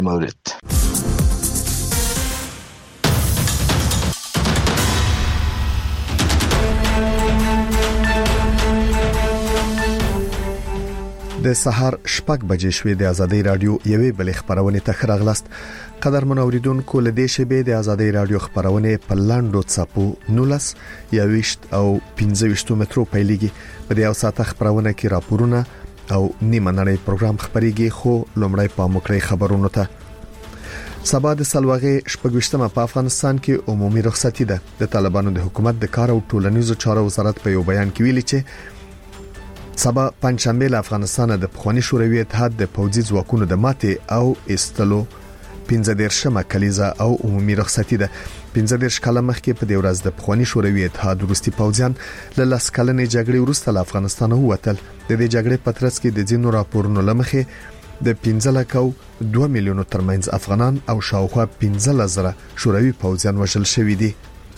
مورد. د سحر شپږ بجې شوې د ازادي رادیو یوې بل خبرونه ته خراغلاست. قدرمن اوریدونکو له دې شبې د ازادي رادیو خبرونه په لاندو صفو 19 یويشت او 15 مترو پیلېږي. په دې اوساته خبرونه کې راپورونه او نیمه نړۍ پروګرام خبريږي. خو لومړی په مکرې خبرونو ته. سبا د سلواغې شپږشتمه په افغانستان کې عمومي رخصتي ده. د طالبانو د حکومت د کار او ټولنیزو چارو وزارت په یو بیان کې ویلي چې سبا پنځشنبه له افغانستان د پخوانی شوروي اتحاد د پوځي ځواکونو د ماتې او استلو 15مه کلیزه او عمومي رخصتي ده. 15 کاله مخکې په دې ورځ د پخوانی شوروي اتحاد روسي پوځیان له لاس کلنې جګړې وروسته له افغانستان ووتل. د دې جګړې په ترڅ کې د ځینو راپورونو لمخې د 15.2 میلیونو ترمنځ افغانان او شاوخوا 15,000 شوروي پوځیان وژل شوي دي.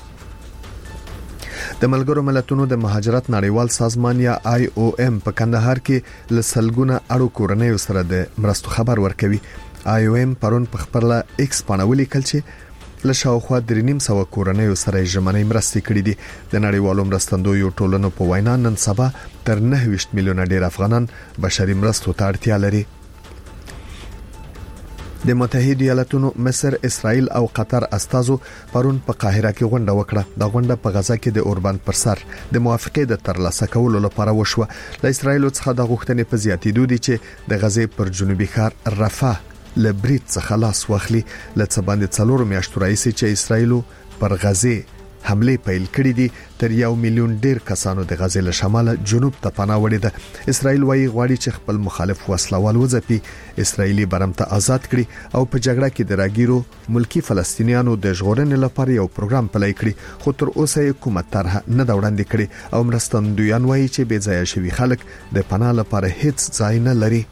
د ملګرو ملتونو د مهاجرت نړیوال سازمان یا IOM په کندهار کې لسلګونه اړو کورنۍ سره د مرستو خبر ورکوي. IOM پرون په خپل ایکس باندې ولیکل چې له شاوخوا 3.5 کورنۍ سره ژمنې مرستې کړې دي. د نړیوالو مرستندویو ټولنو په وینا نن سبا تر 9 میلیونه ډیر افغانان بشري مرستو ته اړتیا لري. د متحده ایالاتونو، مصر، اسرائیل او قطر استازو پرون په قاهره کې غونډه وکړه. د غونډه په غزا کې د اوربان پر سر د موافقې د ترلاسه کولو لپاره وشوه. له اسرائیل څخه د غوښتنې په زیاتېدو دي چې د غزې پر جنوبي ښار رفح له برید څخه لاس واخلي. لڅ باندې 4 میاشتو راځي چې اسرائیل پر غزې حمله پیل کړې دي. تر 1 میلیون ډیر کسانو د غزې له شماله جنوب ته پناه وړي ده. اسرائیل وايي غواړي چې خپل مخالف وسلوال وځپي، اسرائیلي برمته آزاد کړي او په جګړه کې د راګیرو ملکی فلسطینیانو د ژغورنې لپاره یو پروګرام پلی کړي. خو تر اوسه حکومت طرح نه دا وړاندې کړي او مرستندویان وايي چې بې ځایه شوي خلک د پناه لپاره هیڅ ځای نه لري.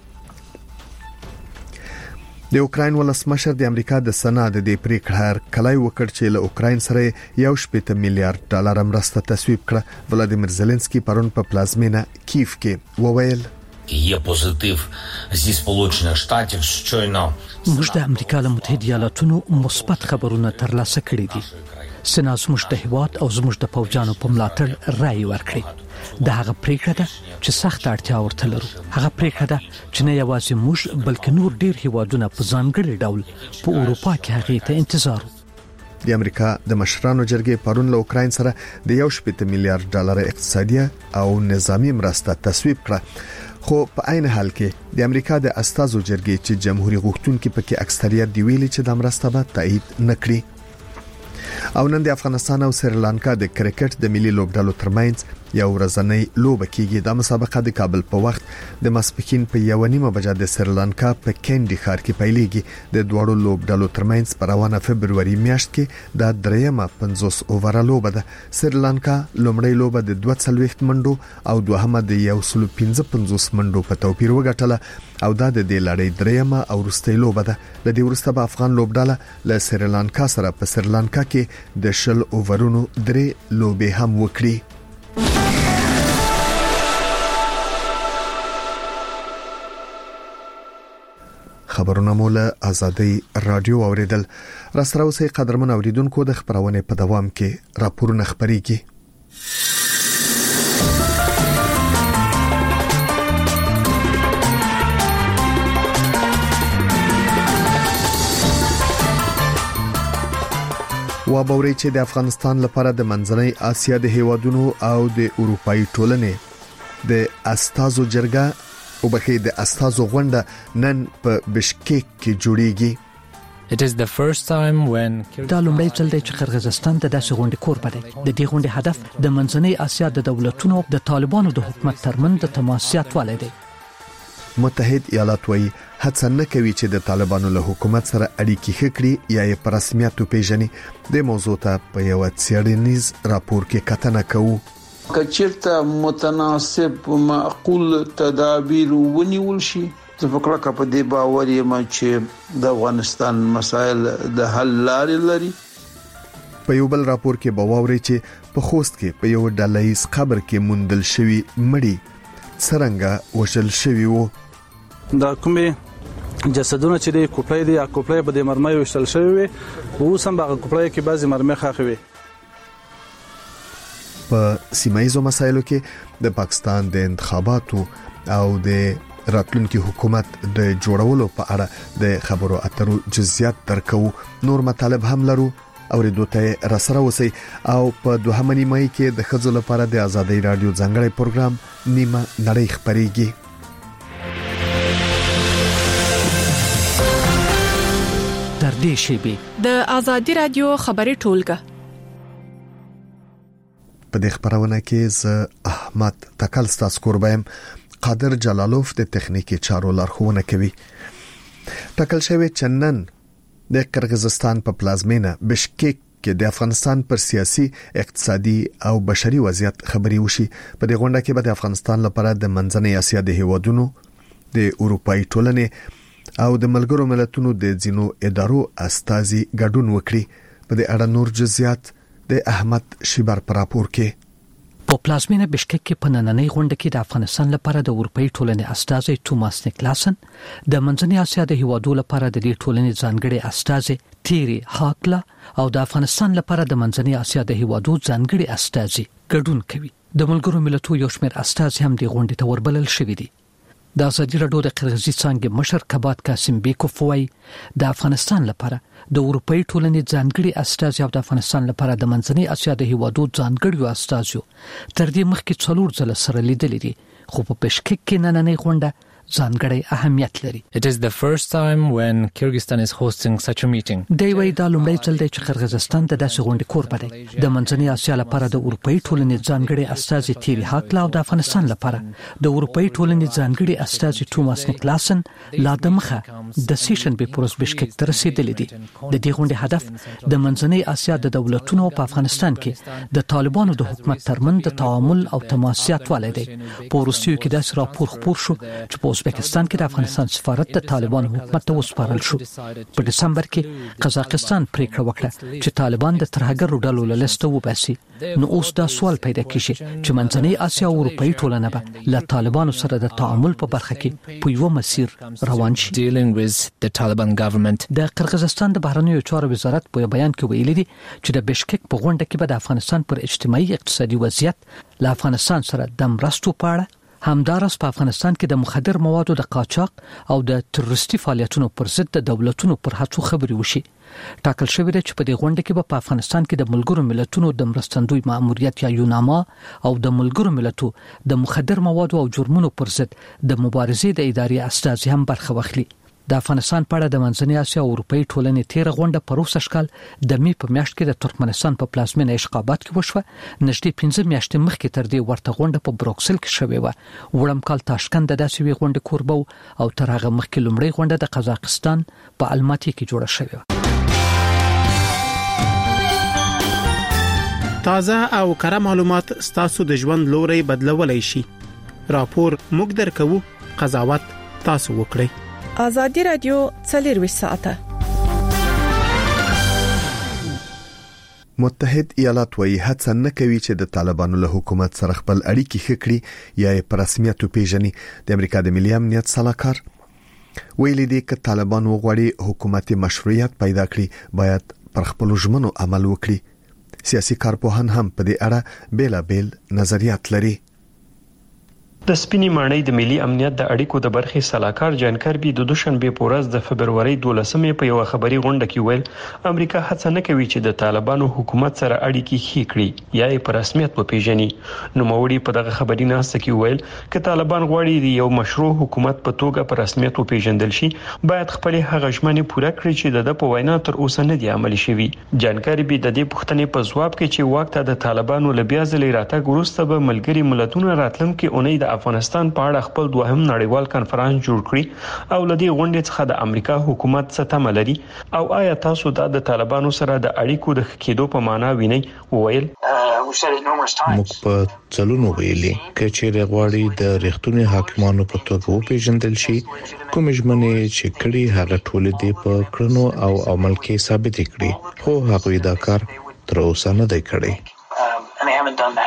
د اوکراین ولسمشر د امریکا د سناد د پریکړه کلای وکړ چې له اوکراین سره 1.8 میلیارډ ډالر مرسته تصویب کړه. ولادیمیر زيلنسکي پرون په پلازمینه کیف کې وویل є позитив зі Сполучених Штатів, щойно موږ د امریکا له متحده ایالاتونو مثبت خبرونه ترلاسه کړي دي. سنا زموږ د هیواد او زموږ د پوځانو په ملاتړ رائے ورکړي. دا هغه پریکړه ده چې سخت اړتیا ورته لرو. هغه پریکړه ده چې نه یوازې موږ بلکې نور ډیر هیوادونه په ځانګړي ډول په اروپا کې هغه ته انتظار. د امریکا د مشرانو جرګې پرون له اوکراین سره د 1.8 میلیارډ ډالر اقتصادي او نظامی مرسته تصویب کړه. خو په عین حال کې د امریکا د استازو جرګې چې جمهوریت غوښتونکو پکې اکثریت دی ویلي چې د مرسته به تایید نکړي. او نن د افغانستان او سریلانکا د کرکټ د ملي لوبډلو ترمنځ یو ورځنۍ لوبه کیږي. د مسابقه د کابل په وخت د ماسپښین په 1:30 بجې د سریلانکا په کینډي ښار کې پیلېږي. د دوړو لوبډلو ترمنځ په روانه فبرवरी میاشت کې د 53 اوور لوبه ده. سریلانکا لومړی لوبه د 42 منډو او دوهمه د 155 منډو په توپیر وګټله او دا د دې لړۍ دریمه او وروستۍ لوبه ده. له دې وروسته به افغان لوبډله له سریلانکا سره په سریلانکا کې د 10 اوورونو 3 لوبې هم وکړي. خبرونه مولا ازادي رادیو اوریدل. را سره اوسې قدرمن اوریدونکو د خبرونه په دوام کې راپورونه خبريږي. وابوري چې د افغانستان لپاره د منځنۍ اسیا د هیوادونو او د اروپאי ټولنې د استازو جرګه او بخې د استازو غونډه نن په بشکیک کې جوړیږي. It is the first time when دا لومړی ځل دی چې قرغیزستان د داسې غونډې کوربه دی. د دې غونډې هدف د منځنۍ اسیا د دولتونو د طالبانو د حکومت ترمنځ د تماس زیاتوالی دی. متحد ایالات وايي هڅه نه کوي چې د طالبانو له حکومت سره اړیکې ښه کړي یا یې په رسمیت وپیژني. د موضوع ته په یو څېړنیز راپور کې کتنه کوو. کچیرته متناسب معقول تدابیر ونیول شي. زه فکر کوم په دې باور یم چې د افغانستان مسایل د حل لارې لري. په یو بل راپور کې باوري چې په خوست کې په یو ډلهیز قبر کې موندل شوی مړی څرنګه وشل شوی وو. دا کومه جسدونه چې د کوپړې دي یا کوپړې په د مرمۍ وشتل شوی وي او سم په کوپړې کې بعضی مرمۍ ښخ وي. په سیمایي مسایلو کې د پاکستان د انتخاباتو او د راتلونکي حکومت د جوړولو په اړه د خبرو اترو جزئیات درکو. نور مطالب هم لرو او ردوته راسره وسی او په دوهمه نیمه کې د خځو لپاره د آزادۍ رادیو ځانګړی پروګرام نیمه نړۍ خبريږي. در دې شیبه د آزادۍ رادیو خبري ټولګه په دې خبرونه کې ز احمد تکل ستاسو قربایم قادر جلالوف د تخنیکی چارو لارښوونه کوي. تکل شوی چنن د قرغیزستان په پلازمینه بشکیک کې د افغانستان پر سیاسي اقتصادي او بشري وضعیت خبري وشي. په دې غونډه کې به د افغانستان لپاره د منځنۍ اسیا د هیوادونو د اروپאי ټولنې او د ملګرو ملتونو د ځینو ادارو استازي ګډون وکړي. په دې اړه نور جزئیات د احمد شیبر پر راپور کې. په پلازمینه بشکک کې په نننۍ غونډه کې د افغانستان لپاره د اروپאי ټولنې استازي توماس نیکلاسن، د منځنۍ اسیا د هیوادو لپاره د دې ټولنې ځانګړي استازي تیری هاکلا او د افغانستان لپاره د منځنۍ اسیا د هیوادو ځانګړي استازي ګډون کوي. د ملګرو ملتونو یو شمېر استازي هم د غونډې ته وربلل شوي دي. د آزادۍ رادیو د قرغیزي څانګې مشر کبات قاسم بیکوف وایي د افغانستان لپاره د اروپאי ټولنې ځانګړي استازي او د افغانستان لپاره د منځنۍ اسیا د هیوادو ځانګړي استازي تر دې مخکې 4 ځله سره لیدلې دي، خو په بشکک کې نننۍ غونډه ځانګړی اهمیت لري. It is the first time when Kyrgyzstan is hosting such a meeting. دی وایي دا لومړی ځل دی چې قرغیزستان د داسې غونډې کوربه دی. د منځنۍ اسیا لپاره د اروپאי ټولنې ځانګړي استازي تیری هاکلا او د افغانستان لپاره د اروپאי ټولنې ځانګړي استازي توماس نیکلاسن لا د مخه د سیشن به پروس بشکک ته رسیدلی دي. د دې غونډې هدف د منځنۍ اسیا د دولتونو په افغانستان کې د طالبانو د حکومت ترمن د تعامل او تماسیات والي دی. په روسیې کې داسې راپور خپور شو چې په ازبکستان کې د افغانستان سفارت د طالبانو حکومت ته وسپارل شو. په دسمبر کې قزاقستان پریکړه وکړه چې طالبان د ترهګرو ډلو له لسته وباسي. نو اوس دا سوال پیدا کیږي چې منځنۍ اسیا او اروپאי ټولنه به له طالبانو سره د تعامل په برخه کې په یو مسیر روان شي. د قرغیزستان د بهرنیو چارو وزارت په بیان کې ویلي دي چې د بشکک په غونډه کې به د افغانستان پر اجتماعي اقتصادي وضعیت له افغانستان سره د مرستو په اړه همدارس په افغانستان کې د مخدر موادو د قاچاق او د تروریستي فعالیتونو پر ضد د دولتونو پر هڅو خبري وشي. ټاکل شوی دی چې په دې غونډه کې به په افغانستان کې د ملګرو ملتونو د مرستندوی مأموریت یا یوناما او د ملګرو ملتونو د مخدر موادو او جرمونو پر ضد د مبارزې د ادارې استازي هم برخه واخلي. د افغانستان په اړه د منځنۍ اسیا او اروپאי ټولنې تیر غونډه په روس اشکال د می په میاشت کې د ترکمنستان په پلازمینه اشخابات کې وشوه. نږدې 15 میاشتې مخکې تر دې ورته غونډه په بروکسل کې شوې و. وړم کال تاشکند د داسې وی غونډه کوربو او تر هغه مخکې لومړی غونډه د قزاقستان په الماتي کې جوړه شوې و. تازه او کره معلومات ستاسو د ژوند لوري بدلولای شي. راپور موږ درکو، قضاوت تاسو وکړئ. آزادۍ رادیو 24 ساعته. متحد ایالات وايي هڅه نه کوي چې د طالبانو له حکومت سره خپل اړیکې ښه کړي یا یې په رسمیت وپیژني. د امریکا د ملي امنیت صلاحکار ویلي دی چې طالبان وغواړي حکومتي مشروعیت پیدا کړي باید پر خپل ژمنو عمل وکړي. سیاسي کارپوهان هم په دې اړه بیلابیل نظریات لري. د سپینې ماڼۍ د ملي امنیت د اړیکو د برخې صلاحکار جان کربي د دوشنبه په ورځ د فبرवरी 12 په یو خبري غونډه کې ویل امریکا هڅه نه کوي چې د طالبانو حکومت سره اړیکې ښې کړي یا یې په رسمیت وپیژني. نو موري په دغه خبري ناسته کې ویل چې طالبان غواړي یو مشروع حکومت په توګه په رسمیت وپیژندل شي باید خپل هغه ژمنې پوره کړي چې د په وینا تر اوسه نه دي عملي شوي. جان کربي د دې پوښتنې په ځواب کې چې وخت د طالبانو لبیا ځلې راتګ وروسته به ملګري ملتونو راتلونکي اونۍ د افغانستان په اړه خپل دوهم نړیوال کانفرنس جوړ کړی او لدی غونډې څخه د امریکا حکومت څخه تمه لري او آیا تاسو د طالبانو سره د اړیکو د کېدو په معنا وینئ؟ وویل موږ په څلونو ویلي چې غواړي د ریښتونی حاکمانو په توګه وپیژندل شي کوم ژمنې چې کړي هغه ټول دي په کړنو او عمل کې ثابت کړي خو هغه دا کار تر اوسه نه دی کړی.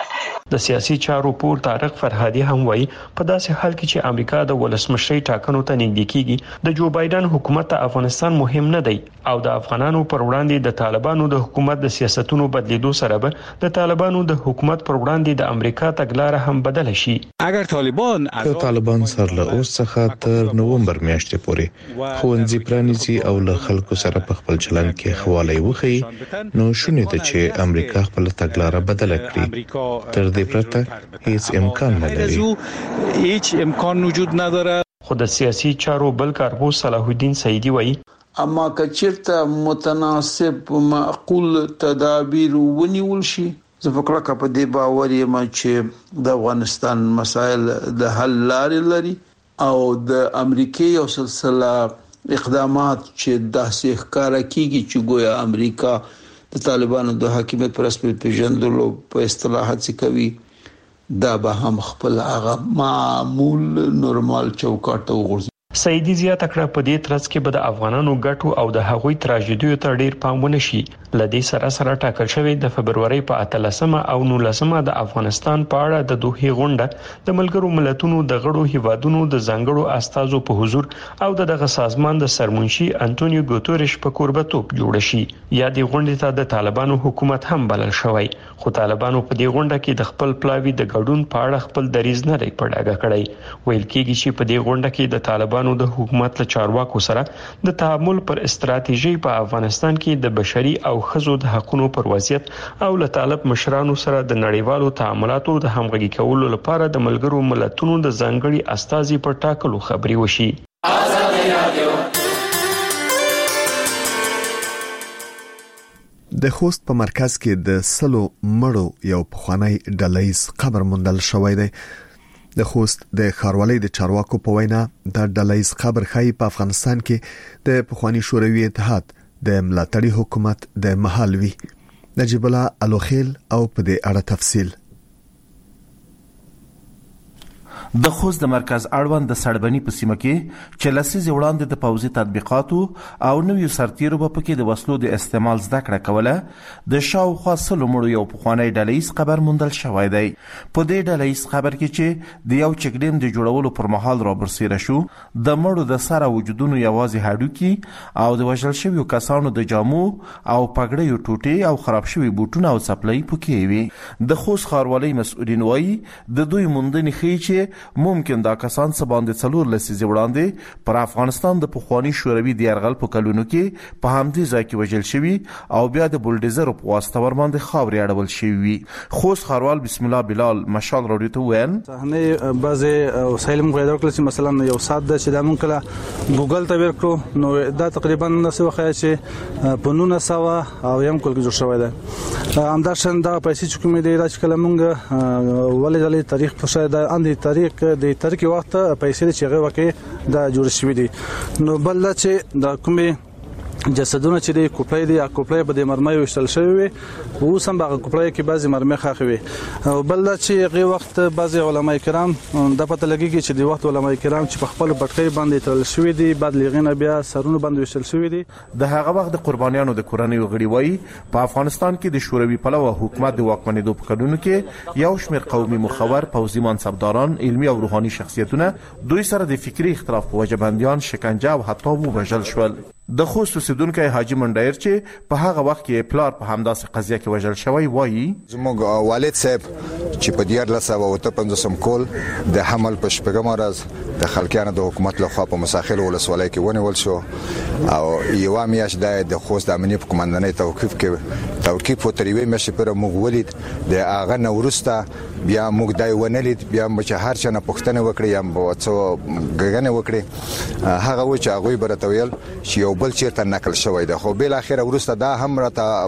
د سیاسي چارو پور طارق فرهادي هم وایي په داسې حال کې چې امریکا د ولسمشرۍ ټاکنو ته نږدې کیږي د جو بایدن حکومت ته افغانستان مهم نه دی او د افغانانو پر وړاندې د طالبانو د حکومت د سیاستونو بدلیدو سره به د طالبانو د حکومت پر وړاندې د امریکا تګلارې هم بدل شي. اگر طالبان سره له اوس څخه تر نوومبر میاشتې پورې خوندزي پرانیزي او له خلکو سره په خپل چلند کې خواله وخی نو شونه ده چې امریکا خپل تګلارې بدل کړي. تر دې پرته هیڅ امکان نه لري. هیڅ امکان وجود نداره. خود سیاسي چارو بل کارپوس صلاح الدین سعیدی وایي اما کچیرته متناسب معقول تدابیر ونیول شي زه فکر کوم په دې باور یم چې د افغانستان مسایل د حل لارې لري او د امریکای او سلسله اقدامات چې داسې ښکارا کیږي چې ګویا امریکا د طالبانو د حاکمیت پر اساس پیژندلو په اصطلاحات څخه کوي دا به هم خپل هغه معمول نورمال چوکاټ وګوري. سعیدی زیاته کړه په دې ترڅ کې به د افغانانو ګټو او د هغوی تراژیدیو ته ډیر پام ونه شي. لدې سره ټاکل شوی د فبرवरी په 18 او 19 د افغانستان په اړه د دوه غونډه د ملګرو ملتونو د غړو هیوادونو د ځانګړو استازو په حضور او دغه سازمان د سرمنشي انټونیو ګوتریش په قربتوب جوړ شي. یا د غونډې ته د طالبانو حکومت هم بلل شوی خو طالبانو په دې غونډه کې د خپل پلاوی د ګډون په اړه خپل دریځ نه دی پړاګه کړی. ویل کېږي چې په دې غونډه کې د طالبانو د حکومت له چارواکو سره د تعامل پر استراتیژي په افغانستان کې د بشري او ښځو د حقوقو پر وضعیت او له طالب مشرانو سره د نړیوالو تعاملاتو د همغږي کولو لپاره د ملګرو ملتونو د ځانګړي استازي پر ټاکلو خبري وشي. د خوست په مرکز کې د سلو مړو یو پخوانی ډلهیز قبر موندل شوی دی. د خوست د ښاروالۍ د چارواکو په وینا د ډلهیز قبر خای په افغانستان کې د پخوانی شوروي اتحاد د ملاتړي حکومت د محلوي نجیب الله الوخیل او په دې اړه تفصیل. د خوست د مرکز اړوند د سړبني په سیمه کې چې لسیزې وړاندې د پوځي تطبیقاتو او نویو سرتیرو په کې د وسلو د استعمال زده کړه کوله د شاوخوا سلو مړو یو پخوانی ډلهیز قبر موندل شوی دی. په دې ډلهیز قبر کې چې د یو چکډیم د جوړولو پر مهال رابرسیره شو د مړو د سره وجودونو یوازې هډوکي او د وژل شویو کسانو د جامو او پګړیو ټوټې او خراب شوي بوټونه او څپلۍ پکې وي. د خوست ښاروالۍ مسؤلین وایي د دوی موندنې ښیي چې ممکن دا کسان څه باندې څلور لسیزې وړاندې پر افغانستان د پخوانی شوروي د یرغل په کلونو کې په همدې ځای کې وژل شوي او بیا د بولډیزر په واسطه ور باندې خاورې اړول شوي وي. خوست ښاروال بسم الله بلال مشال راډیو ته ویل صحنه بعضی وسایل موږ پیدا کړل چې مثلا یو سات د چې د مونږ کله ګوګل ته ورکړو نو دا تقریبا نسو وخت چې په 1900 او یم کول کې جوړ شوی دی. همداشن دا پیسې چې کومې دی چې کله مونږ ولې د تاریخ په شاید اندي تاریخ د ترکی وخت پیسې چې هغه وکي دا جوړ شوی دي. نو بل چې د کومې جسدونه چې د کوپلې دي کوپلې په د مرمۍ وشتل شوی وي او سم هغه کوپلې کې بعضی مرمۍ خاخ وي او بل چې هغه وخت بعضی علما کرام د پته لګیږي چې د وخت علما کرام چې په خپل پټکي باندې تل شوی دي بعد لغینه بیا سرونه باندې وشتل شوی دي. د هغه وخت د قربانیانو د کورنۍ غړي وایي په افغانستان کې د شوروي پلوه حکومت د واکمنېدو په کډونو کې یو شمېر قومي مخور پوځي منصبداران علمي او روحاني شخصیتونه دوی سره د فکری اختلاف په وجه بنديان شکنجه او حتی وژل شول. د خوست اوسیدونکو حاجی منډایر چې په هغه وخت کې پلار په همداسې قضیه کې وژل شوی وایي زموږ والد صاحب چې په 1955 کول د حمل په شپږم ورځ د خلکیانو د حکومت لخوا په مساخل ولسوالۍ کې ونیول شو او یو میاشت د خوست د امنیت قومندانۍ توقیف او تریوي مشه پر موږ ولید د اغه نورسته بیا موږ دای ونلید بیا چې هر چا نه پښتنه وکړي یا څو غغنه وکړي هغه و چې هغه برتویل چې یو بل چیرته نقل شوی دی خو بل اخر ورسته دا هم راته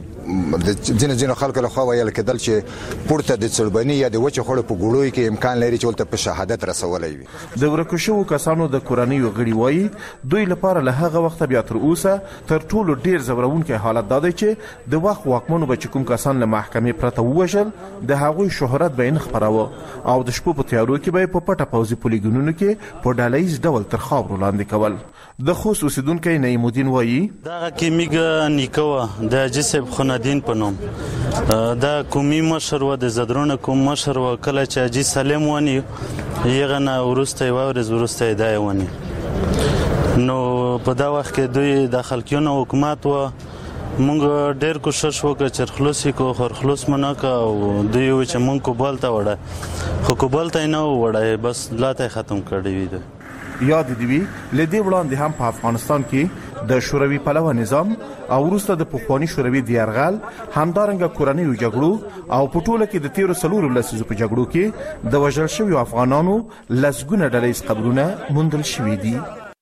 د جن خلکو له خوا ویل کېدل چې پورته د څلبني یا د وچه خړ په ګړوي کې امکان لري چې ولته په شهادت رسولای وي. د ورکشو کسانو د کورنۍ غړي وایي دوی لپاره له هغه وخت بیا تر اوسه تر ټولو ډیر زورونکي حالت دا دی چې د وخت واکمنو به کوم کسان له محکمې پرته وژل د هغوی شهرت به نه خبراوه او د شپو په تیارو کې به په پټه پوځي پولیګونونو کې په ډالهیز ډول تر خاورو لاندې کول. د خوست اوسیدونکو نعیم الدین وایي دا کې میګه نیکوه د جسب خندین په نوم دا قومي مشر و د زدرونه کوم مشر و کله چې حاجي سالم ونی یغه نه ورسته ورز ورسته دی ونی نو په دا وخت کې دوی د خلکیونو حکومت و مونږ ډېر کوشش وکړ چې خلاصي کو خلاص مناکه او دوی چې مونږ کوبل ته وړه خو کوبل ته نه وړه بس لاته ختم کړی وي یاد دی وی لدی وړاندې هم په افغانستان کې د شوروي پلوه نظام او وروسته د پخوانی شوروي د يرغل همدارنګه کورنۍ جګړو او په ټوله کې د 13 لسیزو په جګړو کې د وژل شوی افغانانو لسګونه ډلې قبرونه موندل شوې دي.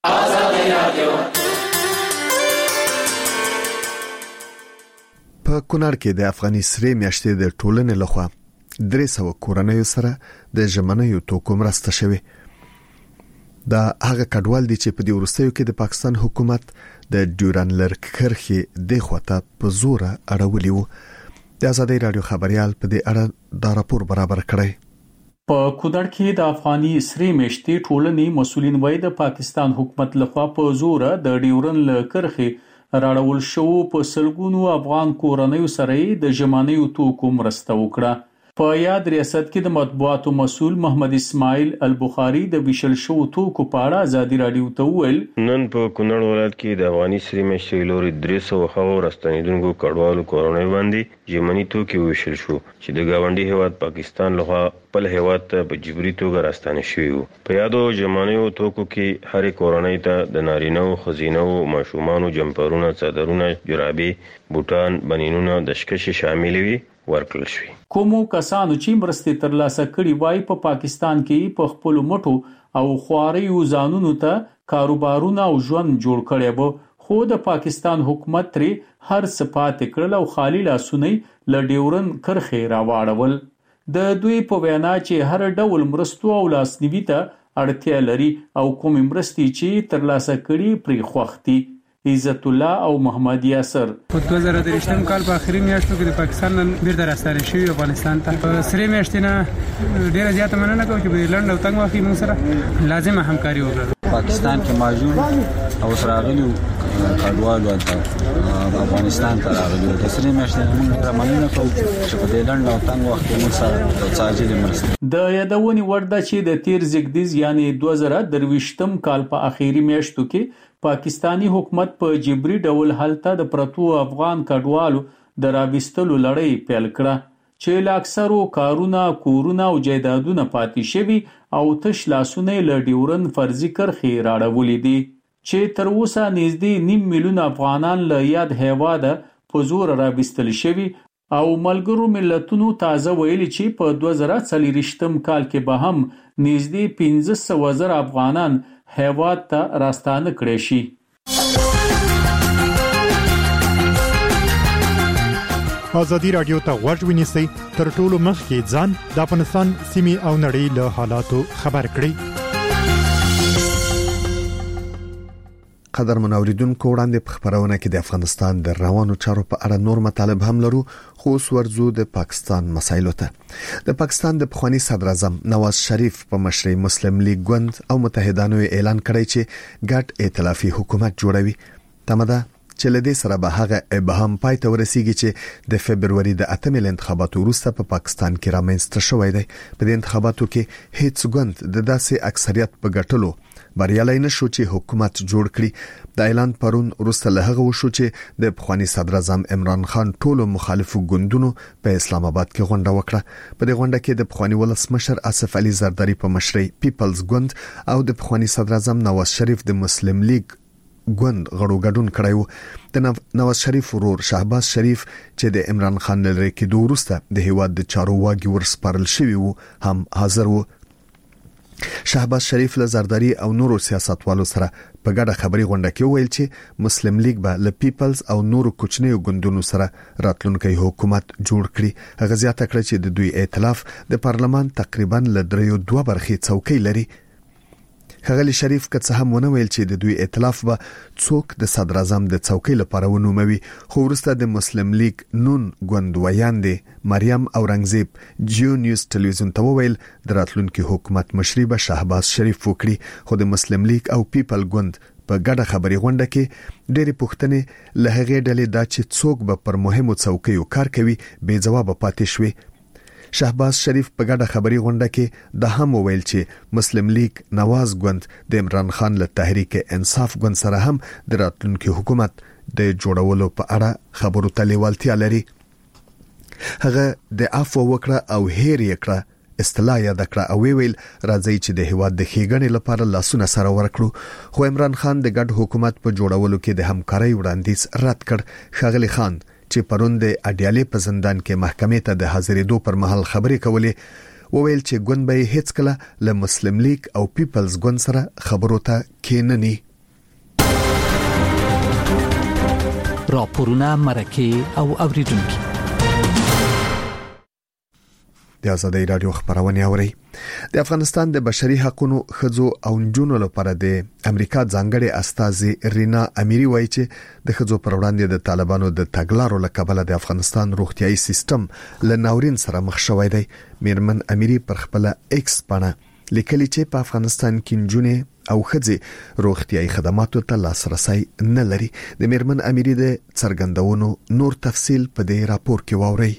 په کونړ کې د افغاني سرې میاشتې د ټولنې لخوا 300 کورنۍ سره د ژمنیو توکو مرسته شوه. دا هغه کډوال دي چې په دې ورستیو کې د پاکستان حکومت د ډیورن لرک کرخي د خوته په زور اړولې وو. د آزادۍ رادیو خبريال په دې اړه دا راپور برابر کړی. په کونړ کې د افغاني سرې میاشتې ټولنې مسولین وای د پاکستان حکومت لخوا په زور د ډیورن لرک کرخي راړول شو په سلګونو افغان کورنۍ سره د ژمنیو توکو مرسته وکړه. په یاد ریاست کې د مطبوعاتو مسؤل محمد اسماعیل البخاری د ویشل شو توکو په اړه آزادي رادیو ته وویل نن په کونړ ولایت کې د افغاني سرې میاشتې لوري 300 خاور راستنیدونکو کډوالو کورنۍ باندې ژمنی توکي ویشل شو چې د گاونډي هیواد پاکستان لخوا خپل هیواد ته په جبري توګه راستنه شوی وو. په یادو ژمنیو توکو کې هر کورنۍ ته د نارینه او خزینه او ماشومانو جمپرونه څادرونه جرابې بوټان بنینونه د شکش شامل وي ورکړل شوی. کومو کسانو چې مرستې ترلاسه کړي وای په پاکستان کې په خپل مټو او خواريو ځانونو ته کاروبارونه او ژوند جوړ کړي به خو د پاکستان حکومت ترې هر صفات کړل او خالی لاسونه ل ډیورن کرخي راوړول. د دوی په وینا چې هر ډول مرستو او لاسنیوي ته اړتیا لري او کوم مرستې چې ترلاسه کړي پرې خوختي. عزت الله او محمد یاسر په 2023 کال په اخري میاشتو کې د پاکستان نن بیرته راستنه شوی افغانستان ته په سری میاشتې نه ډیره زیاته مننه کوم چې په لند او تنګ واخی موږ سره لازمه همکاري وکړه. پاکستان کې موجود او سراغلی کډوالو ته افغانستان ته راغلي د سری میاشتې موږ مننه کوو چې په لند او تنګ واخی موږ سره تساجل مرسته. د یادونې ورده چې د 13 زیږدیز یعنی 2023 کال په اخیری میاشتو کې پاکستانی حکومت په جبري ډول حالت د پرتو افغان کډوالو د راوستلو لړۍ پیل کړه چې لاکثرو کارونه کورونه او جایدادونه پاتې شوي او تش لاسونه ل ډیورن فرضي کرخي راړولې دي چې تر اوسه نږدې 9 میلیون افغانان له یاد هیواده په زور راوستل شوي او ملګرو ملتونو تازه ویلي چې په 2023 کال کې به هم نږدې 15,000 افغانان هیواد ته راستانه کړي شي. آزادی رادیو ته غوږ ونیسئ تر ټولو مخکې ځان د افغانستان سیمې او نړۍ له حالاتو خبر کړئ. قدر منوریدونکو وړاندې په خبرونه کې د افغانستان د روانو چارو په اړه نور مطالب هم لرو خو ورزو د پاکستان مسایلو ته. د پاکستان د پخوانی صدر اعظم نواز شریف په مشرۍ مسلم لیگ ګوند او متحدانو اعلان کړی چې ګډ ائتلافي حکومت جوړوي. تمده چې لدې سره به هغه ابهام پای ته ورسیږي چې د فبرवरी د 8 انتخاباتو وروسته په پاکستان کې رامنځته شوی دی. په دې انتخاباتو کې هیڅ ګوند د داسې اکثریت په ګټلو بریالي نشو چې حکومت جوړ کړي. د اعلان پرون وروسته له هغه وشو چې د پخوانی صدر اعظم عمران خان ټولو مخالفو ګوندونو په اسلام آباد کې غونډه وکړه. په دې غونډه کې د پخوانی ولسمشر اسف علي زرداری په مشرۍ پیپلز ګوند او د پخوانی صدر اعظم نواز شریف د مسلم لیگ ګوند غړو ګډون کړیو. د نواز شریف ورور شهباز شریف چې د عمران خان لری کې دوه وروسته د هیواد د چارو واګي ورسپارل شوی وو هم حاضر وو. شهباز شریف له زرداری او نورو سیاستوالو سره په ګډه خبري غونډه کې ویل چې مسلم لیگ به له پیپلز او نورو کوچنیو ګوندونو سره راتلونکي حکومت جوړ کړي. هغه زیاته کړ چې د دوی ائتلاف د پارلمان تقریبا له 2 برخې څوکۍ لري. ښاغلي شریف که څه هم ونه ویل چې د دوی ائتلاف به څوک د صدر اعظم د څوکۍ لپاره ونوموي خو وروسته د مسلم لیگ نون ګوند ویاندې مریم اورنګزیب جیو نیوز ټلویزیون ته وویل د راتلونکي حکومت مشري به شهباز شریف وکړي خو د مسلم لیگ او پیپل ګوند په ګډه خبري غونډه کې ډېری پوښتنې له هغې ډلې دا چې څوک به پر مهمو څوکیو کار کوي بې ځواب پاتې شوې. شهباز شریف په ګډه خبري غونډه کې د هم وویل چې مسلم لیگ نواز ګوند د عمران خان له تحریک انصاف ګوند سره هم د راتلونکي حکومت د جوړولو په اړه خبرو ته لیوالتیا لري. هغه د عفو وکړه او هیر یې کړه اصطلاح یاد کړه او ویل راځي چې د هیواد د ښېګڼې لپاره لاسونه سره ورکړو. خو عمران خان د ګډ حکومت په جوړولو کې د همکارۍ وړاندیز رد کړ. ښاغلی خان چې پرون د اډیالې په زندان کې محکمې ته د حاضرېدو پر مهال خبرې کولې وویل چې ګوند به هیڅ کله له مسلم لیگ او پیپلز ګوند سره خبرو ته کېنني. راپورونه مرکه او اوریدونکو د آزادۍ رادیو خبرونه اوري. د افغانستان د بشري حقوقو خځو او نجونو لپاره د امریکا ځانګړي استازي رینا امیری وایي چې د خځو پر وړاندې د طالبانو د تګلارو لکبله د افغانستان روغتيایي سیستم له ناورین سره مخ شوی دی. میرمن امیری پر خپل ایکس باندې لیکلي چې په افغانستان کې نجونې او خځې روغتيایي خدماتو ته لاسرسي نه لري. د میرمن امیری د څرګندونو نور تفصیل په دې راپور کې واورئ.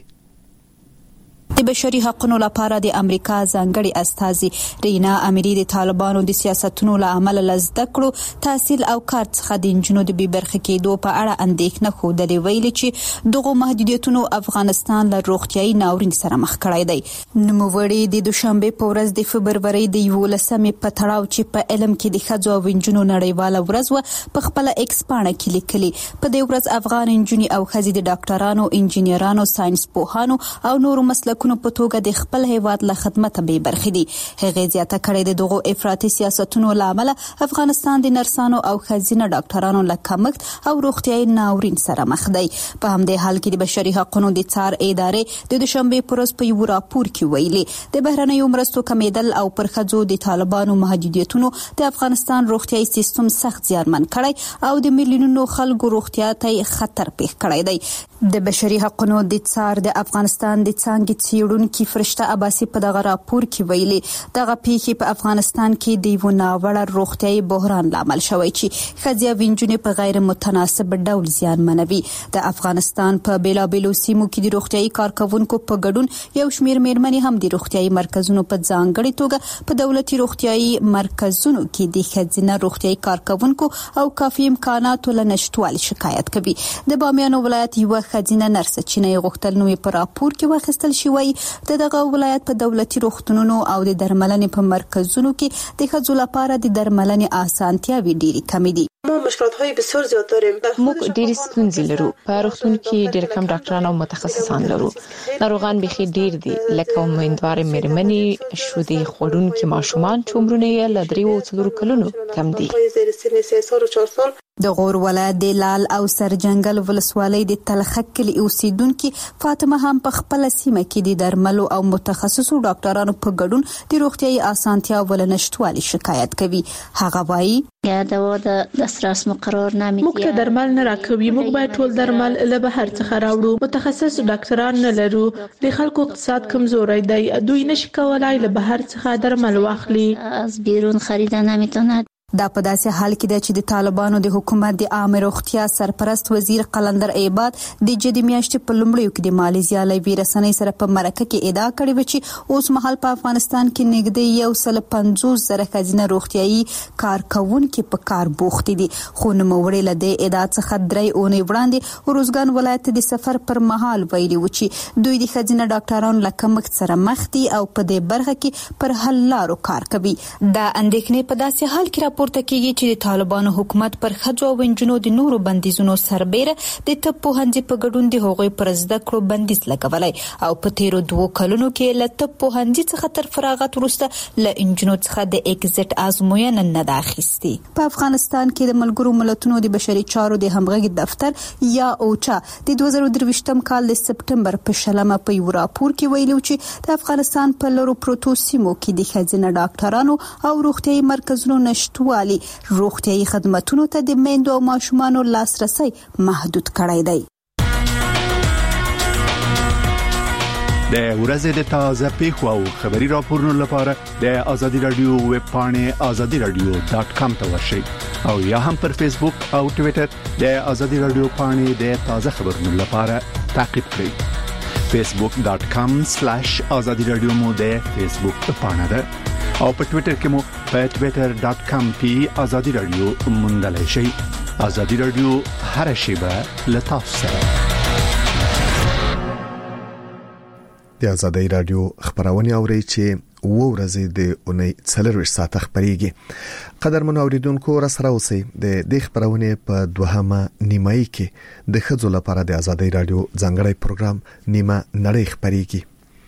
د بشري حقوقو لپاره د امریکا ځانګړي استازي رینا امیری د طالبانو د سیاستونو له امله لزده کړو تحصیل او کار څخه د انجونو د بیبرخه کېدو په اړه اندېښنه خوده ویلي چې دغه محدودیتونو افغانستان له روغتيایي ناورین سره مخ کړی دی. نوموړي د دوشنبه په ورځ د فبرवरी د 11مې په تړاو چې په علم کې د خځو او انجونو نړیواله ورځ و په خپل ایکس باندې کې لیکلي په دې ورځ افغان انجونی او خځې د ډاکټرانو انجنیرانو ساينس پوهانو او نورو مسلکونو په توګه د خپل هیواد له خدمت به برخې دي. هغه زیاته کړې د دغه افراطي سیاستونو لامل افغانستان د نرسانو او خزینه ډاکټرانو له کمښت او روغتيایي ناورین سره مخ دی. په همدې حال کې د بشري حقوقو د څار ادارې د دوشنبه پر ورځ په یو راپور کې ویلي د بهرنیو مرستو کمیدل او پر خځو د طالبانو محدودیتونو د افغانستان روغتيایي سیستم سخت زیانمن کړی او د میلیونونو خلکو روغتیا ته خطر پیښ کړی دی. د بشري حقوقو د څار د افغانستان د څنګه څېړونکو فرشته عباسي په دغه راپور کې ویلي دغه پیښې په افغانستان کې د یو ناوړه روغتيایي بحران لامل شوی چې خځې وینجونې په غیر متناسب ډول زیانمنوي. د افغانستان په بیلابیلو سیمو کې د روغتيایي کارکونکو په ګډون یو شمېر میرمنې هم د روغتيایي مرکزونو په ځانګړي توګه په دولتي روغتيایي مرکزونو کې د خځینه روغتيایي کارکونکو او کافي امکاناتو له نشټوالي شکایت کوي. د بامیان ولایت یو خځینه نرس چې نه غوښتل نو په راپور کې واخیستل شوی دغه ولایت په دولتي روغتونونو او د درملنې په مرکزونو کې د ښځو لپاره د درملنې اسانتیاوې ډېرې کمې دي. مشکلات‌های بسیار زیات داریم. موږ ډېر ستونزې لرو. په روغتون کې ډېر کم ډاکټران او متخصصان لرو. ناروغان بخي ډېر دي لکه امیندوارې مېرمنې، شودې خوړونکي ماشومان چې عمرونه یې له 3 او 4 کلونو کم دي. د غور ولایت د لال او سرجنګل ولسوالۍ د تلخک کلی اوسیدونکو فاطمه هم په خپل سیمه کې د درملو او متخصصو ډاکټرانو په ګډون د روغتيایي اسانتیا ولنشټوالي شکایت کوي. هغه وایي دوا د دسترس مقرر نامې موږ ته درمل نه راکوي. موږ باید ټول درمل له بهر څخه راوړو. متخصص ډاکټران نه لرو. د خلکو اقتصاد کمزوري دی. دوی نشي کولای له بهر څخه درمل واخلي. از بیرون خریدن نمیتونه. دا په داسې حال کې چې د طالبانو د حکومت د عامه روغتیا سرپرست وزیر قلندر ایباد د جدي میاشتې په لومړیو کې د مالیزیا له ویرسنۍ سره په مرکه کې ادعا کړې و چې اوس مهال په افغانستان کې نږدې 150,000 خزینه روغتيایي کارکونکو په کار بوخت دي. خو نوموړي له دې ادعا څخه 3 اونۍ وړاندې روزګان ولایت د سفر پر مهال ویلي و چې دوی د خزینه ډاکټرانو له کمښت سره مخ دي او په دې برخه کې پر حل لارو کار کوي. دا اندېښنې په داسې حال کې پورته کیږي چې د طالبانو حکومت پر خځو او نجونو د نورو بندیزونو سربېره د طب پوهنځي په ګډون د هغوی پر زده کړو بندیز لګولای او په تیرو 2 کلونو کې له طب پوهنځي څخه تر فراغت وروسته له نجونو څخه د ایگزټ ازموینه نه داخستي. په افغانستان کې د ملګرو ملتونو د بشري چارو د همغږي دفتر یا اوچا د 2023م کال د سپټمبر په شلمه په یو راپور کې ویلو چې د افغانستان په لورو پروتو سیمو کې د خزینه ډاکټرانو او روغتيایي مرکزونو نشټو روغتيایي خدماتونو ته د میندو او ماشومانو لاسرسي محدود کړی دی. د ورځې د تازه پیښو او خبري راپورونو لپاره د آزادي رادیو ویب پاڼه azadiradio.com ته ورشئ او یا هم پر فیسبوک او ټوئیټر د آزادي رادیو پاڼه د تازه خبرونو لپاره تعقیب کړئ. facebook.com/azadiradio مو د فیسبوک پاڼه ده او په ټوئیټر کې مو په twitter.com/azadiradio موندلای شئ. آزادي رادیو هر شیبه لتاسو سره. د آزادۍ رادیو خبرونه اوري چې ورځې د اونۍ 24 ساعت خبريږي. قدرمن اوریدونکو را سره اوسئ. د خبرونه په دوهمه نیمایي کې د خځو لپاره د آزادۍ رادیو ځانګړی پروګرام نیمه نړۍ خبريږي.